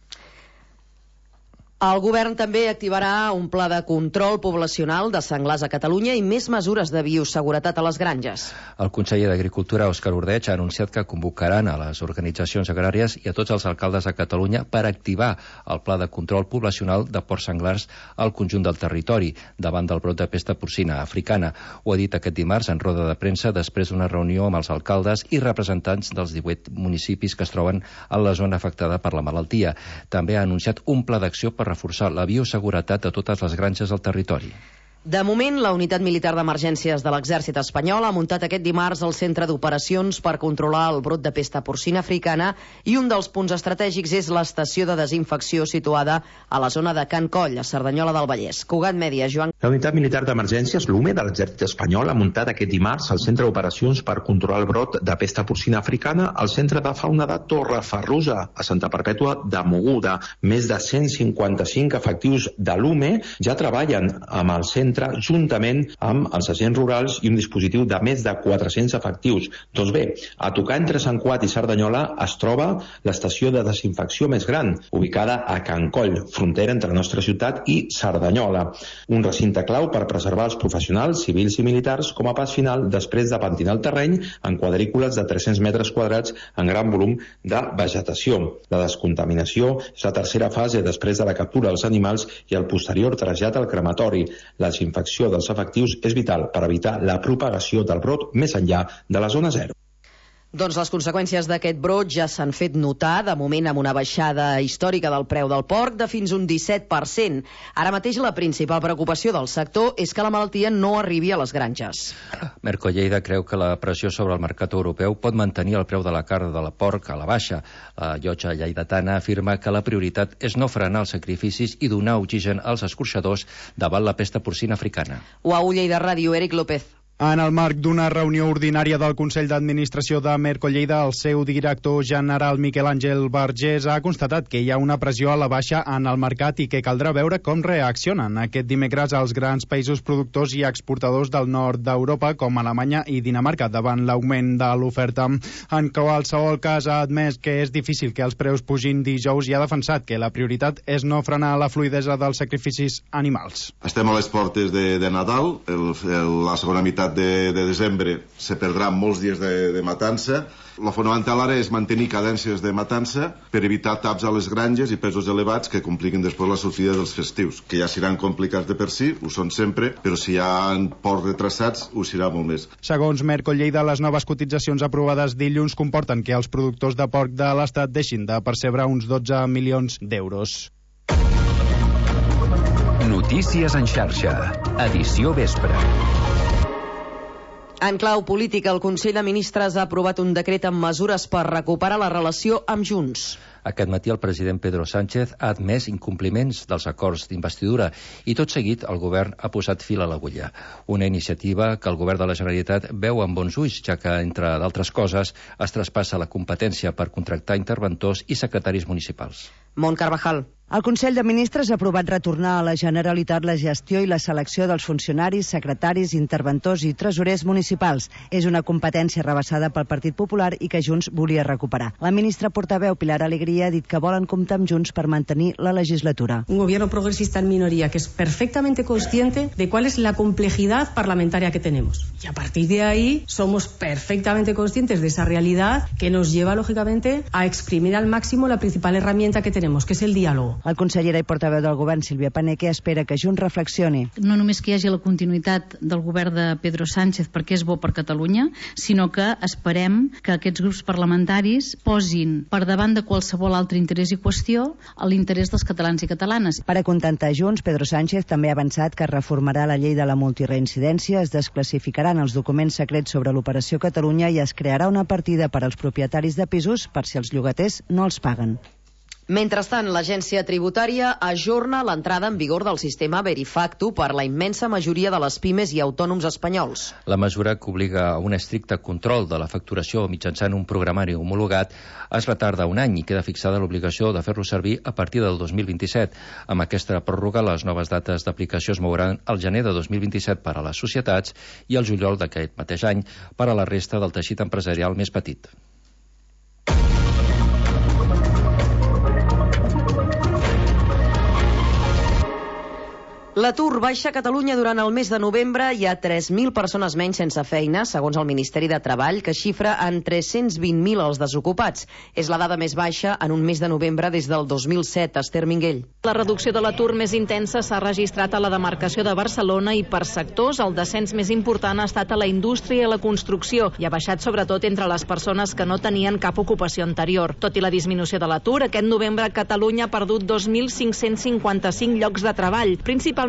El govern també activarà un pla de control poblacional de senglars a Catalunya i més mesures de bioseguretat a les granges. El conseller d'Agricultura, Òscar Ordeig, ha anunciat que convocaran a les organitzacions agràries i a tots els alcaldes de Catalunya per activar el pla de control poblacional de porcs senglars al conjunt del territori davant del brot de pesta porcina africana. Ho ha dit aquest dimarts en roda de premsa després d'una reunió amb els alcaldes i representants dels divuit municipis que es troben a la zona afectada per la malaltia. També ha anunciat un pla d'acció per reforçar la bioseguretat de totes les granges del territori. De moment, la Unitat Militar d'Emergències de l'Exèrcit espanyol ha muntat aquest dimarts el centre d'operacions per controlar el brot de pesta porcina africana i un dels punts estratègics és l'estació de desinfecció situada a la zona de Can Coll, a Cerdanyola del Vallès. Cugat Mèdia, Joan... La Unitat Militar d'Emergències, l'U M E de l'Exèrcit espanyol, ha muntat aquest dimarts el centre d'operacions per controlar el brot de pesta porcina africana al centre de fauna de Torrefarrusa, a Santa Perpètua de Mogoda. Més de cent cinquanta-cinc efectius de l'U M E ja treballen amb el centre juntament amb els agents rurals i un dispositiu de més de quatre-cents efectius. Doncs bé, a tocar entre Sant Cugat i Cerdanyola es troba l'estació de desinfecció més gran, ubicada a Can Coll, frontera entre la nostra ciutat i Cerdanyola. Un recinte clau per preservar els professionals, civils i militars com a pas final després de pentinar el terreny en quadrícules de tres-cents metres quadrats en gran volum de vegetació. La descontaminació és la tercera fase després de la captura dels animals i el posterior trasllat al crematori. La desinfecció dels efectius és vital per evitar la propagació del brot més enllà de la zona zero. Doncs les conseqüències d'aquest brot ja s'han fet notar, de moment amb una baixada històrica del preu del porc de fins un disset per cent. Ara mateix la principal preocupació del sector és que la malaltia no arribi a les granges. Merco Lleida creu que la pressió sobre el mercat europeu pot mantenir el preu de la carn de la porc a la baixa. La llotja lleidatana afirma que la prioritat és no frenar els sacrificis i donar oxigen als escorxadors davant la pesta porcina africana. Uau, Lleida Ràdio, Eric López. En el marc d'una reunió ordinària del Consell d'Administració de Merco Lleida, el seu director general Miquel Àngel Vergés ha constatat que hi ha una pressió a la baixa en el mercat i que caldrà veure com reaccionen aquest dimecres els grans països productors i exportadors del nord d'Europa, com Alemanya i Dinamarca, davant l'augment de l'oferta. En qualsevol cas, ha admès que és difícil que els preus pugin dijous i ha defensat que la prioritat és no frenar la fluidesa dels sacrificis animals. Estem a les portes de, de Nadal, el, el, la segona meitat De, de desembre se perdran molts dies de, de matança. La fonamental ara és mantenir cadències de matança per evitar taps a les granges i pesos elevats que compliquin després la sortida dels festius, que ja seran complicats de per si, ho són sempre, però si hi ha porcs retrasats ho serà molt més. Segons Merco Lleida, les noves cotitzacions aprovades dilluns comporten que els productors de porc de l'Estat deixin de percebre uns dotze milions d'euros. Notícies en xarxa, edició vespre. En clau política, el Consell de Ministres ha aprovat un decret amb mesures per recuperar la relació amb Junts. Aquest matí el president Pedro Sánchez ha admès incompliments dels acords d'investidura i tot seguit el govern ha posat fil a l'agulla. Una iniciativa que el govern de la Generalitat veu amb bons ulls, ja que, entre d'altres coses, es traspassa la competència per contractar interventors i secretaris municipals. Mont Carvajal. El Consell de Ministres ha aprovat retornar a la Generalitat la gestió i la selecció dels funcionaris, secretaris, interventors i tresorers municipals. És una competència rebassada pel Partit Popular i que Junts volia recuperar. La ministra portaveu Pilar Alegría ha dit que volen comptar amb Junts per mantenir la legislatura. Un gobierno progresista en minoría que es perfectamente consciente de cuál es la complejidad parlamentaria que tenemos. Y a partir de ahí somos perfectamente conscientes de esa realidad que nos lleva, lógicamente, a exprimir al máximo la principal herramienta que tenemos, que es el diálogo. La consellera i portaveu del govern, Sílvia Paneque, espera que Junts reflexioni. No només que hi hagi la continuïtat del govern de Pedro Sánchez perquè és bo per Catalunya, sinó que esperem que aquests grups parlamentaris posin per davant de qualsevol altre interès i qüestió a l'interès dels catalans i catalanes. Per acontentar Junts, Pedro Sánchez també ha avançat que reformarà la llei de la multireincidència, es desclassificaran els documents secrets sobre l'operació Catalunya i es crearà una partida per als propietaris de pisos per si els llogaters no els paguen. Mentrestant, l'agència tributària ajorna l'entrada en vigor del sistema Verifactu per la immensa majoria de les pimes i autònoms espanyols. La mesura, que obliga a un estricte control de la facturació mitjançant un programari homologat, es retarda un any i queda fixada l'obligació de fer-lo servir a partir del dos mil vint-i-set. Amb aquesta pròrroga, les noves dates d'aplicació es mouran al gener de dos mil vint-i-set per a les societats i al juliol d'aquest mateix any per a la resta del teixit empresarial més petit. L'atur baixa a Catalunya durant el mes de novembre. Hi ha tres mil persones menys sense feina, segons el Ministeri de Treball, que xifra en tres-cents vint mil els desocupats. És la dada més baixa en un mes de novembre des del dos mil set. Esther Minguell. La reducció de l'atur més intensa s'ha registrat a la demarcació de Barcelona i per sectors el descens més important ha estat a la indústria i a la construcció i ha baixat sobretot entre les persones que no tenien cap ocupació anterior. Tot i la disminució de l'atur, aquest novembre Catalunya ha perdut dos mil cinc-cents cinquanta-cinc llocs de treball, principalment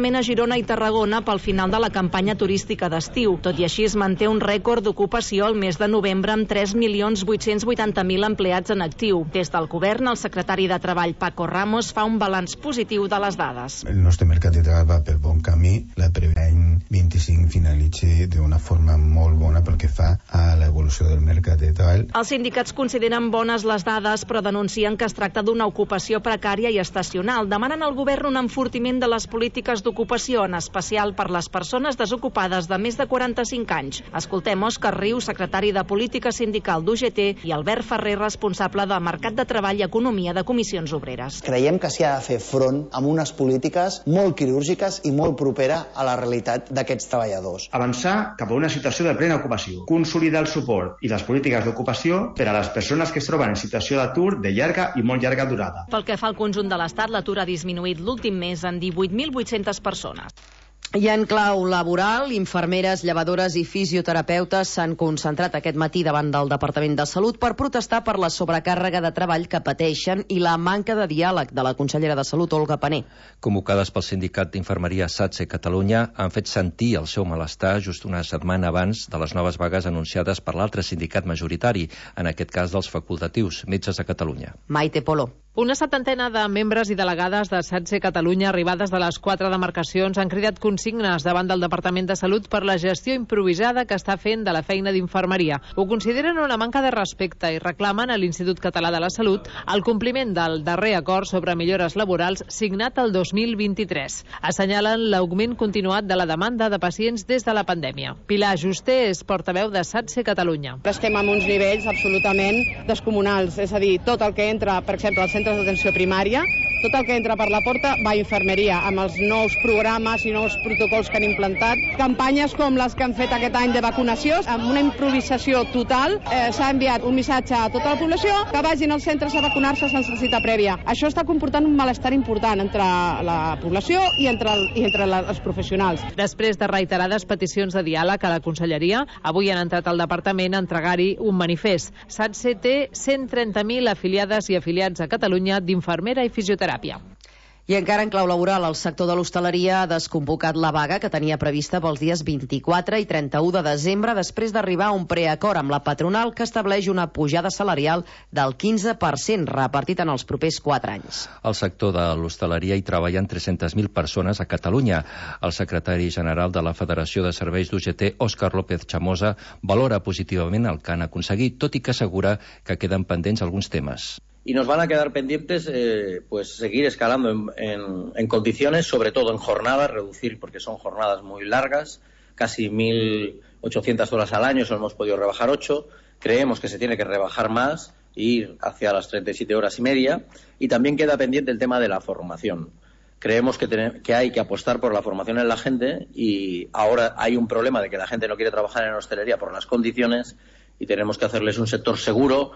especialment a Girona i Tarragona pel final de la campanya turística d'estiu. Tot i així, es manté un rècord d'ocupació al mes de novembre amb tres milions vuit-cents vuitanta mil empleats en actiu. Des del govern, el secretari de Treball, Paco Ramos, fa un balanç positiu de les dades. El nostre mercat de treball va pel bon camí. La preveu any vint-i-cinc finalitzi d'una forma molt bona pel que fa a l'evolució del mercat de treball. Els sindicats consideren bones les dades, però denuncien que es tracta d'una ocupació precària i estacional. Demanen al govern un enfortiment de les polítiques d'ocupació, en especial per les persones desocupades de més de quaranta-cinc anys. Escoltem Òscar Riu, secretari de Política Sindical d'U G T, i Albert Ferrer, responsable de Mercat de Treball i Economia de Comissions Obreres. Creiem que s'hi ha de fer front amb unes polítiques molt quirúrgiques i molt propera a la realitat d'aquests treballadors. Avançar cap a una situació de plena ocupació, consolidar el suport i les polítiques d'ocupació per a les persones que es troben en situació d'atur de llarga i molt llarga durada. Pel que fa al conjunt de l'Estat, l'atur ha disminuït l'últim mes en divuit mil vuit-centes persones. I en clau laboral, infermeres, llevadores i fisioterapeutes s'han concentrat aquest matí davant del Departament de Salut per protestar per la sobrecàrrega de treball que pateixen i la manca de diàleg de la consellera de Salut, Olga Pané. Convocades pel sindicat d'infermeria SATSE Catalunya, han fet sentir el seu malestar just una setmana abans de les noves vagues anunciades per l'altre sindicat majoritari, en aquest cas dels facultatius, Metges de Catalunya. Maite Polo. Una setantena de membres i delegades de SATSE Catalunya arribades de les quatre demarcacions han cridat consignes davant del Departament de Salut per la gestió improvisada que està fent de la feina d'infermeria. Ho consideren una manca de respecte i reclamen a l'Institut Català de la Salut el compliment del darrer acord sobre millores laborals signat el dos mil vint-i-tres. Assenyalen l'augment continuat de la demanda de pacients des de la pandèmia. Pilar Juste és portaveu de SATSE Catalunya. Estem en uns nivells absolutament descomunals, és a dir, tot el que entra, per exemple, al centre d'atenció primària, tot el que entra per la porta va a infermeria, amb els nous programes i nous protocols que han implantat. Campanyes com les que han fet aquest any de vacunació, amb una improvisació total, eh, s'ha enviat un missatge a tota la població que vagin als centres a vacunar-se sense cita prèvia. Això està comportant un malestar important entre la població i entre, el, i entre la, els professionals. Després de reiterades peticions de diàleg a la conselleria, avui han entrat al departament a entregar-hi un manifest. SATSE té cent trenta mil afiliades i afiliats a Catalunya d'infermera i fisioteràpia. I encara en clau laboral, el sector de l'hostaleria ha desconvocat la vaga que tenia prevista pels dies vint-i-quatre i trenta-u de desembre després d'arribar a un preacord amb la patronal que estableix una pujada salarial del quinze per cent repartit en els propers quatre anys. Al sector de l'hostaleria hi treballen tres-centes mil persones a Catalunya. El secretari general de la Federació de Serveis d'U G T, Òscar López Chamosa, valora positivament el que han aconseguit, tot i que assegura que queden pendents alguns temes. Y nos van a quedar pendientes eh, pues seguir escalando en, en, en condiciones, sobre todo en jornadas, reducir porque son jornadas muy largas, casi mil ochocientas horas al año, eso hemos podido rebajar ocho, creemos que se tiene que rebajar más, ir hacia las treinta y siete horas y media, y también queda pendiente el tema de la formación. Creemos que, ten, que hay que apostar por la formación en la gente y ahora hay un problema de que la gente no quiere trabajar en hostelería por las condiciones y tenemos que hacerles un sector seguro.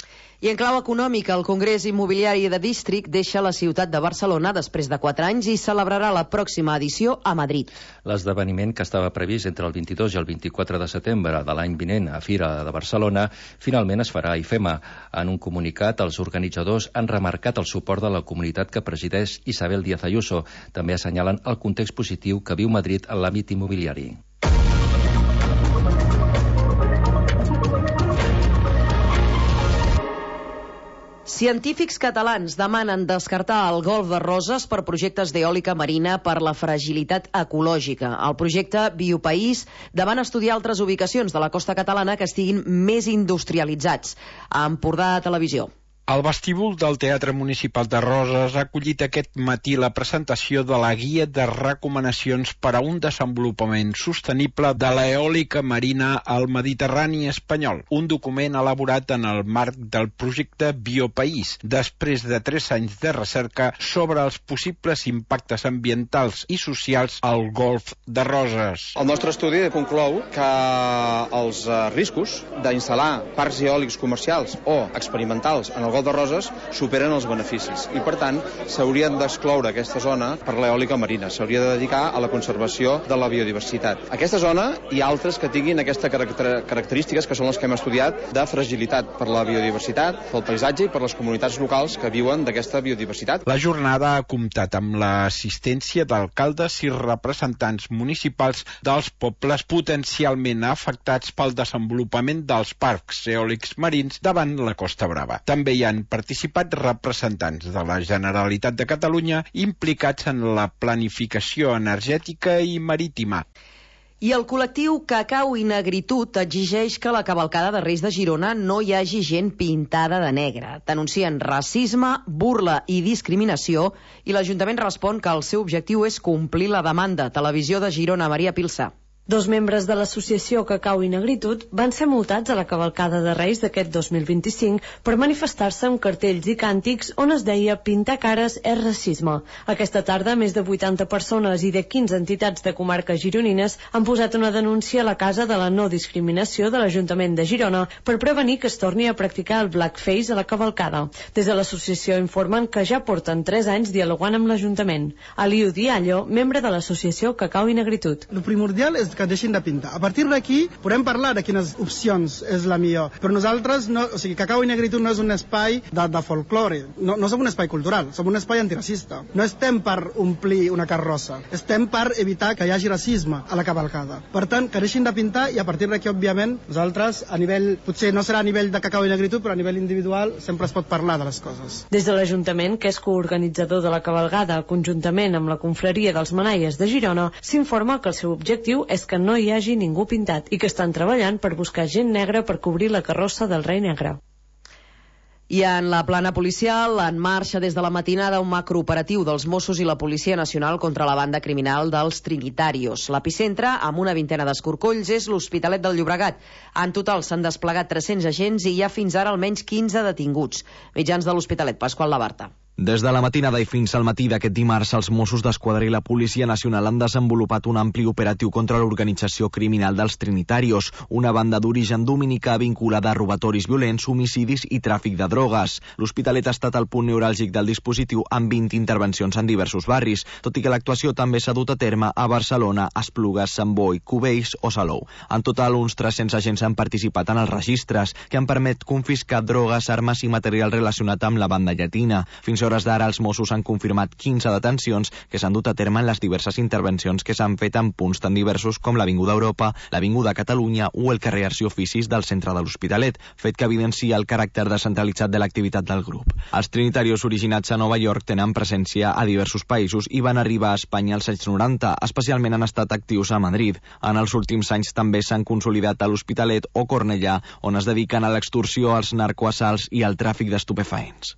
I en clau econòmica, el Congrés Immobiliari de District deixa la ciutat de Barcelona després de quatre anys i celebrarà la pròxima edició a Madrid. L'esdeveniment, que estava previst entre el vint-i-dos i el vint-i-quatre de setembre de l'any vinent a Fira de Barcelona, finalment es farà a IFEMA. En un comunicat, els organitzadors han remarcat el suport de la comunitat que presideix Isabel Díaz Ayuso. També assenyalen el context positiu que viu Madrid en l'àmbit immobiliari. Científics catalans demanen descartar el golf de Roses per projectes d'eòlica marina per la fragilitat ecològica. El projecte Biopaís demana estudiar altres ubicacions de la costa catalana que estiguin més industrialitzats. A Empordà Televisió. El vestíbul del Teatre Municipal de Roses ha acollit aquest matí la presentació de la Guia de Recomanacions per a un desenvolupament sostenible de l'eòlica marina al Mediterrani espanyol, un document elaborat en el marc del projecte Biopaís, després de tres anys de recerca sobre els possibles impactes ambientals i socials al golf de Roses. El nostre estudi conclou que els riscos d'instal·lar parcs eòlics comercials o experimentals en el el Golf de Roses superen els beneficis i, per tant, s'haurien d'excloure aquesta zona per l'eòlica marina. S'hauria de dedicar a la conservació de la biodiversitat. Aquesta zona i altres que tinguin aquestes característiques, que són les que hem estudiat, de fragilitat per la biodiversitat, pel paisatge i per les comunitats locals que viuen d'aquesta biodiversitat. La jornada ha comptat amb l'assistència d'alcaldes i representants municipals dels pobles potencialment afectats pel desenvolupament dels parcs eòlics marins davant la Costa Brava. També hi han participat representants de la Generalitat de Catalunya implicats en la planificació energètica i marítima. I el col·lectiu Cacau i Negritud exigeix que a la cavalcada de Reis de Girona no hi hagi gent pintada de negre. Denuncien racisme, burla i discriminació i l'Ajuntament respon que el seu objectiu és complir la demanda. Televisió de Girona, Maria Pilsà. Dos membres de l'associació Cacau i Negritud van ser multats a la cavalcada de Reis d'aquest dos mil vint-i-cinc per manifestar-se amb cartells i càntics on es deia «Pintar cares és racisme». Aquesta tarda, més de vuitanta persones i de quinze entitats de comarques gironines han posat una denúncia a la Casa de la No Discriminació de l'Ajuntament de Girona per prevenir que es torni a practicar el blackface a la cavalcada. Des de l'associació informen que ja porten tres anys dialogant amb l'Ajuntament. Aliu Diallo, membre de l'associació Cacau i Negritud. El primordial és que deixin de pintar. A partir d'aquí podem parlar de quines opcions és la millor, però nosaltres, no, o sigui, Cacau i Negritud no és un espai de, de folklore, no, no som un espai cultural, som un espai antiracista. No estem per omplir una carrossa, estem per evitar que hi hagi racisme a la cavalcada. Per tant, que deixin de pintar i a partir d'aquí, òbviament, nosaltres, a nivell, potser no serà a nivell de Cacau i Negritud, però a nivell individual sempre es pot parlar de les coses. Des de l'Ajuntament, que és coorganitzador de la cavalgada, conjuntament amb la confraria dels Manaies de Girona, s'informa que el seu objectiu és que no hi hagi ningú pintat i que estan treballant per buscar gent negra per cobrir la carrossa del Rei Negre. I en la plana policial, en marxa des de la matinada un macrooperatiu dels Mossos i la Policia Nacional contra la banda criminal dels Trinitarios. L'epicentre, amb una vintena d'escorcolls, és l'Hospitalet del Llobregat. En total s'han desplegat tres-cents agents i hi ha fins ara almenys quinze detinguts. Mitjans de l'Hospitalet, Pasqual Labarta. Des de la matinada i fins al matí d'aquest dimarts, els Mossos d'Esquadra i la Policia Nacional han desenvolupat un ampli operatiu contra l'organització criminal dels Trinitarios, una banda d'origen dominicà vinculada a robatoris violents, homicidis i tràfic de drogues. L'Hospitalet ha estat el punt neuràlgic del dispositiu amb vint intervencions en diversos barris, tot i que l'actuació també s'ha dut a terme a Barcelona, Esplugues, Sant Boi, Cubells o Salou. En total, uns tres-cents agents han participat en els registres, que han permet confiscar drogues, armes i material relacionat amb la banda llatina. Fins a hores d'ara, els Mossos han confirmat quinze detencions que s'han dut a terme en les diverses intervencions que s'han fet en punts tan diversos com l'Avinguda Europa, l'Avinguda Catalunya o el carrer Arts i Oficis del centre de l'Hospitalet, fet que evidencia el caràcter descentralitzat de l'activitat del grup. Els Trinitarios originats a Nova York tenen presència a diversos països i van arribar a Espanya als anys noranta, especialment han estat actius a Madrid. En els últims anys també s'han consolidat a l'Hospitalet o Cornellà, on es dediquen a l'extorsió, als narcoassalts i al tràfic d'estupefaents.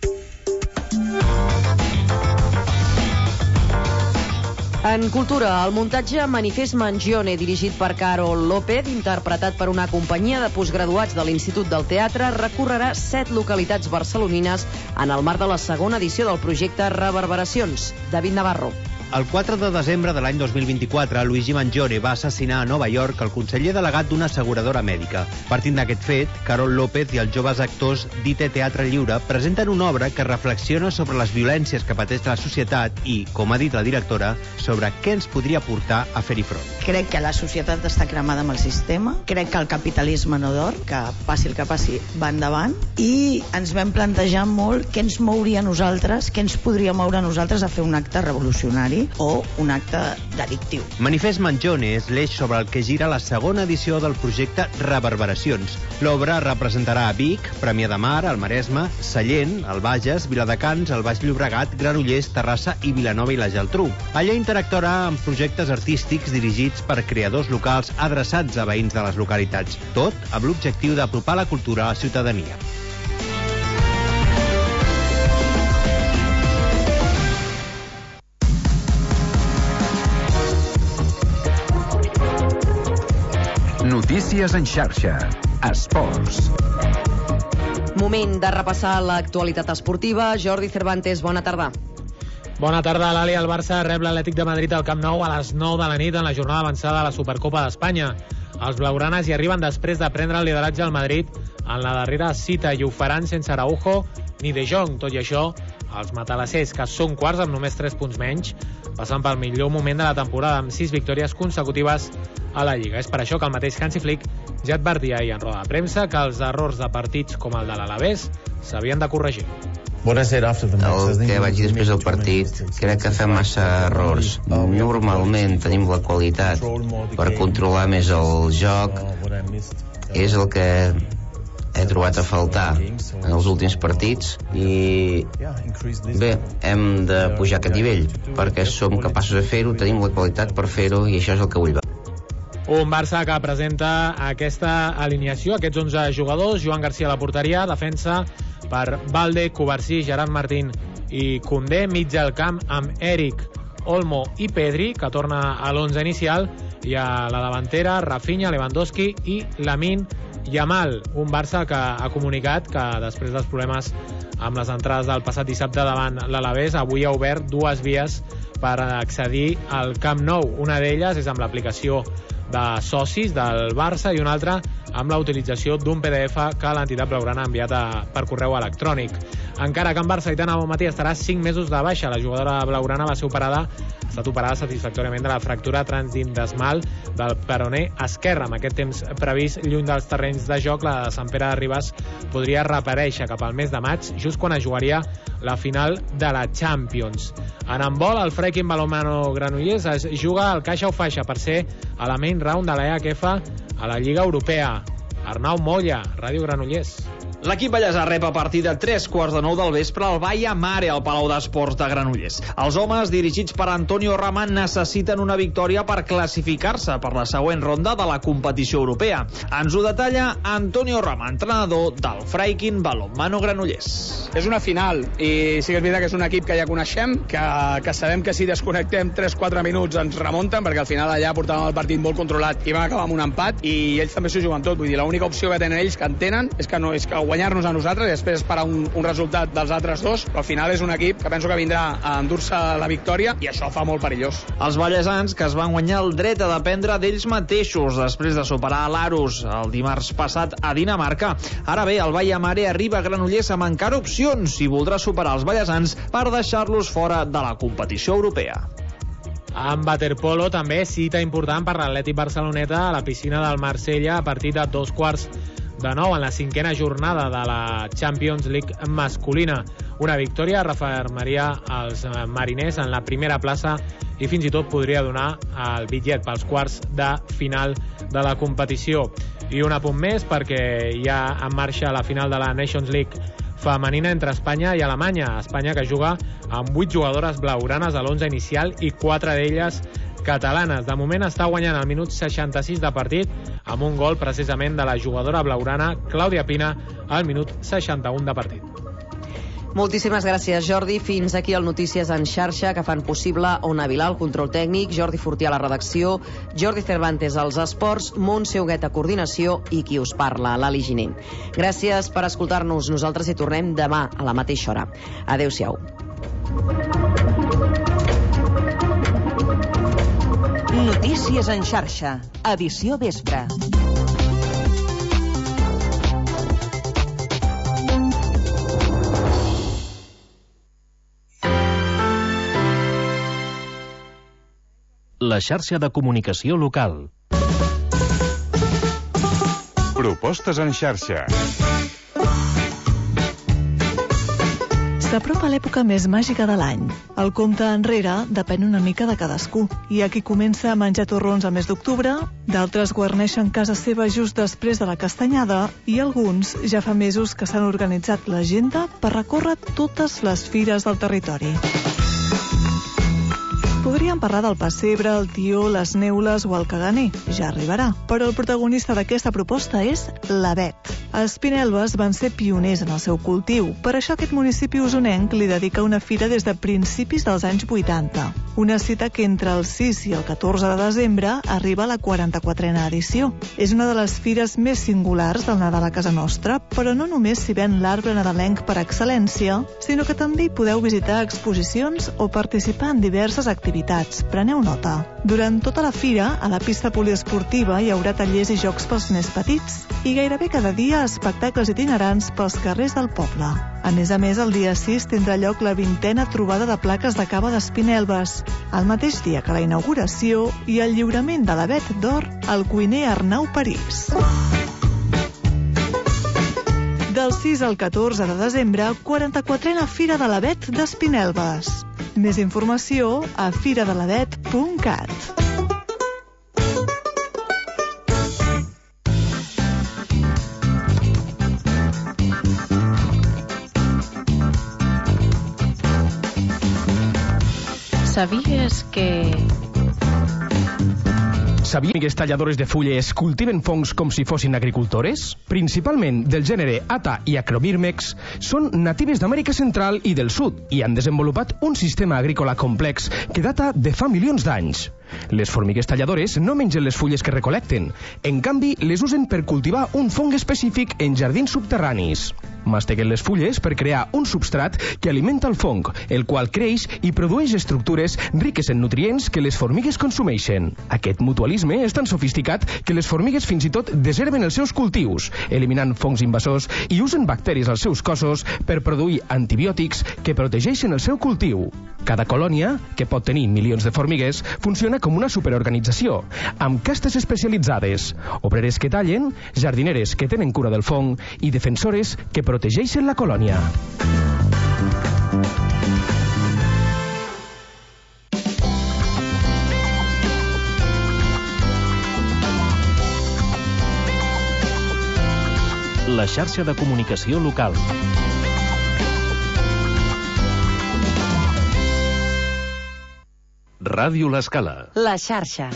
En cultura, el muntatge Manifest Mangione, dirigit per Carol López, interpretat per una companyia de postgraduats de l'Institut del Teatre, recorrerà set localitats barcelonines en el marc de la segona edició del projecte Reverberacions. David Navarro. El quatre de desembre de l'any dos mil vint-i-quatre, Luigi Mangione va assassinar a Nova York el conseller delegat d'una asseguradora mèdica. Partint d'aquest fet, Carol López i els joves actors d'I T Teatre Lliure presenten una obra que reflexiona sobre les violències que pateix la societat i, com ha dit la directora, sobre què ens podria portar a fer-hi front. Crec que la societat està cremada amb el sistema, crec que el capitalisme no dorm, que passi el que passi, va endavant, i ens vam plantejar molt què ens mouria a nosaltres, què ens podria moure a nosaltres a fer un acte revolucionari o un acte delictiu. Manifest Mangione és l'eix sobre el que gira la segona edició del projecte Reverberacions. L'obra representarà a Vic, Premià de Mar, el Maresme, Sallent, el Bages, Viladecans, el Baix Llobregat, Granollers, Terrassa i Vilanova i la Geltrú. Allà interactuarà amb projectes artístics dirigits per creadors locals adreçats a veïns de les localitats, tot amb l'objectiu d'apropar la cultura a la ciutadania. Notícies en xarxa. Esports. Moment de repassar l'actualitat esportiva. Jordi Cervantes, bona tarda. Bona tarda, l'Ali. El Barça rep l'Atlètic de Madrid al Camp Nou a les nou de la nit en la jornada avançada de la Supercopa d'Espanya. Els blaugranes hi arriben després de prendre el lideratge al Madrid en la darrera cita i ho faran sense Araujo ni De Jong. Tot i això, els matalassers, que són quarts amb només tres punts menys, passen pel millor moment de la temporada amb sis victòries consecutives a la Lliga. És per això que el mateix Hansi Flick ja advertia ahir en roda de premsa que els errors de partits com el de l'Alavés s'havien de corregir. El que vaig dir després del partit, crec que fem massa errors. Normalment tenim la qualitat per controlar més el joc. És el que he trobat a faltar en els últims partits i bé, hem de pujar aquest nivell perquè som capaços de fer-ho, tenim la qualitat per fer-ho i això és el que vull. Un Barça que presenta aquesta alineació, aquests onze jugadors: Joan Garcia a la porteria, defensa per Valde, Covarsí, Gerard Martín i Koundé, mig del camp amb Eric, Olmo i Pedri, que torna a l'onze inicial, i a la davantera Rafinha, Lewandowski i Lamine Yamal. Un Barça que ha comunicat que després dels problemes amb les entrades del passat dissabte davant l'Alavés, avui ha obert dues vies per accedir al Camp Nou. Una d'elles és amb l'aplicació de socis del Barça i una altra amb la utilització d'un P D F que l'entitat blaugrana ha enviat a, per correu electrònic. Encara que en Barça, Aitana Bonmatí estarà cinc mesos de baixa. La jugadora blaugrana va ser operada, ha estat operada satisfactòriament de la fractura transdintesmal del peroné esquerre. Amb aquest temps previst lluny dels terrenys de joc, la de Sant Pere de Ribes podria reaparèixer cap al mes de maig, just quan es jugaria la final de la Champions. En handbol, el Freikin Balonmano Granollers es juga al caixa o faixa per ser a la main round de la E H F a la Lliga Europea. Arnau Molla, Ràdio Granollers. L'equip ballesà rep a partir de tres quarts de nou del vespre al Baia Mare al Palau d'Esports de Granollers. Els homes, dirigits per Antonio Rama, necessiten una victòria per classificar-se per la següent ronda de la competició europea. Ens ho detalla Antonio Rama, entrenador del Freikin Balonmano Granollers. És una final i sí que és veritat que és un equip que ja coneixem, que, que sabem que si desconnectem tres quatre minuts ens remunten, perquè al final allà portàvem el partit molt controlat i vam acabar amb un empat, i ells també s'ho juguen tot. Vull dir, l'única opció que tenen ells, que en tenen, és que no és que guanyar-nos a nosaltres i després esperar un, un resultat dels altres dos, però al final és un equip que penso que vindrà a endur-se la victòria i això fa molt perillós. Els ballesans, que es van guanyar el dret a dependre d'ells mateixos després de superar l'Arus el dimarts passat a Dinamarca. Ara bé, el Baia Mare arriba a Granollers amb encara opcions i voldrà superar els ballesans per deixar-los fora de la competició europea. En waterpolo també cita important per l'Atlètic Barceloneta a la piscina del Marsella a partir de dos quarts de nou en la cinquena jornada de la Champions League masculina. Una victòria refermaria als mariners en la primera plaça i fins i tot podria donar el bitllet pels quarts de final de la competició. I un apunt més perquè hi ha en marxa la final de la Nations League femenina entre Espanya i Alemanya. Espanya, que juga amb vuit jugadores blaugranes a l'onze inicial i quatre d'elles catalanes. De moment està guanyant al minut seixanta-sis de partit amb un gol precisament de la jugadora blaugrana Clàudia Pina al minut seixanta-un de partit. Moltíssimes gràcies, Jordi. Fins aquí el Notícies en xarxa, que fan possible Ona Vilà, el control tècnic, Jordi Fortià a la redacció, Jordi Cervantes als esports, Montse Huguet a coordinació i qui us parla, Lali Giner. Gràcies per escoltar-nos. Nosaltres hi tornem demà a la mateixa hora. Adéu-siau. Notícies en xarxa, edició vespre. La xarxa de comunicació local. Propostes en xarxa. S'apropa l'època més màgica de l'any. El compte enrere depèn una mica de cadascú. Hi ha qui comença a menjar torrons a mes d'octubre, d'altres guarneixen casa seva just després de la castanyada i alguns ja fa mesos que s'han organitzat l'agenda per recórrer totes les fires del territori. Podríem parlar del pessebre, el tió, les neules o el caganer. Ja arribarà. Però el protagonista d'aquesta proposta és l'avet. A Espinelves van ser pioners en el seu cultiu. Per això aquest municipi usonenc li dedica una fira des de principis dels anys vuitanta. Una cita que entre el sis i el catorze de desembre arriba a la quaranta-quatrena edició. És una de les fires més singulars del Nadal a casa nostra, però no només s'hi ven l'arbre nadalenc per excel·lència, sinó que també hi podeu visitar exposicions o participar en diverses activitats. Preneu nota. Durant tota la fira, a la pista poliesportiva hi haurà tallers i jocs pels més petits i gairebé cada dia espectacles itinerants pels carrers del poble. A més a més, el dia sis tindrà lloc la vintena trobada de plaques de cava d'Espinelves, el mateix dia que la inauguració i el lliurament de l'Avet d'Or al cuiner Arnau París. Del sis al catorze de desembre, quaranta-quatrena Fira de l'Avet d'Espinelves. Més informació a firadelavet punt cat. ¿Sabías que... Sabien que els talladores de fulles cultiven fongs com si fossin agricultores? Principalment del gènere Ata i Acromyrmex, són natives d'Amèrica Central i del Sud i han desenvolupat un sistema agrícola complex que data de fa milions d'anys. Les formigues talladores no mengen les fulles que recolecten. En canvi, les usen per cultivar un fong específic en jardins subterranis. Masteguen les fulles per crear un substrat que alimenta el fong, el qual creix i produeix estructures riques en nutrients que les formigues consumeixen. Aquest mutualisme és tan sofisticat que les formigues fins i tot desherben els seus cultius, eliminant fongs invasors i usen bacteris als seus cossos per produir antibiòtics que protegeixen el seu cultiu. Cada colònia, que pot tenir milions de formigues, funciona com una superorganització, amb castes especialitzades, obreres que tallen, jardineres que tenen cura del fong i defensores que protegeixen la colònia. La xarxa de comunicació local. Ràdio L'Escala. La xarxa.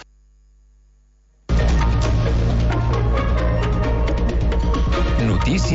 Notícies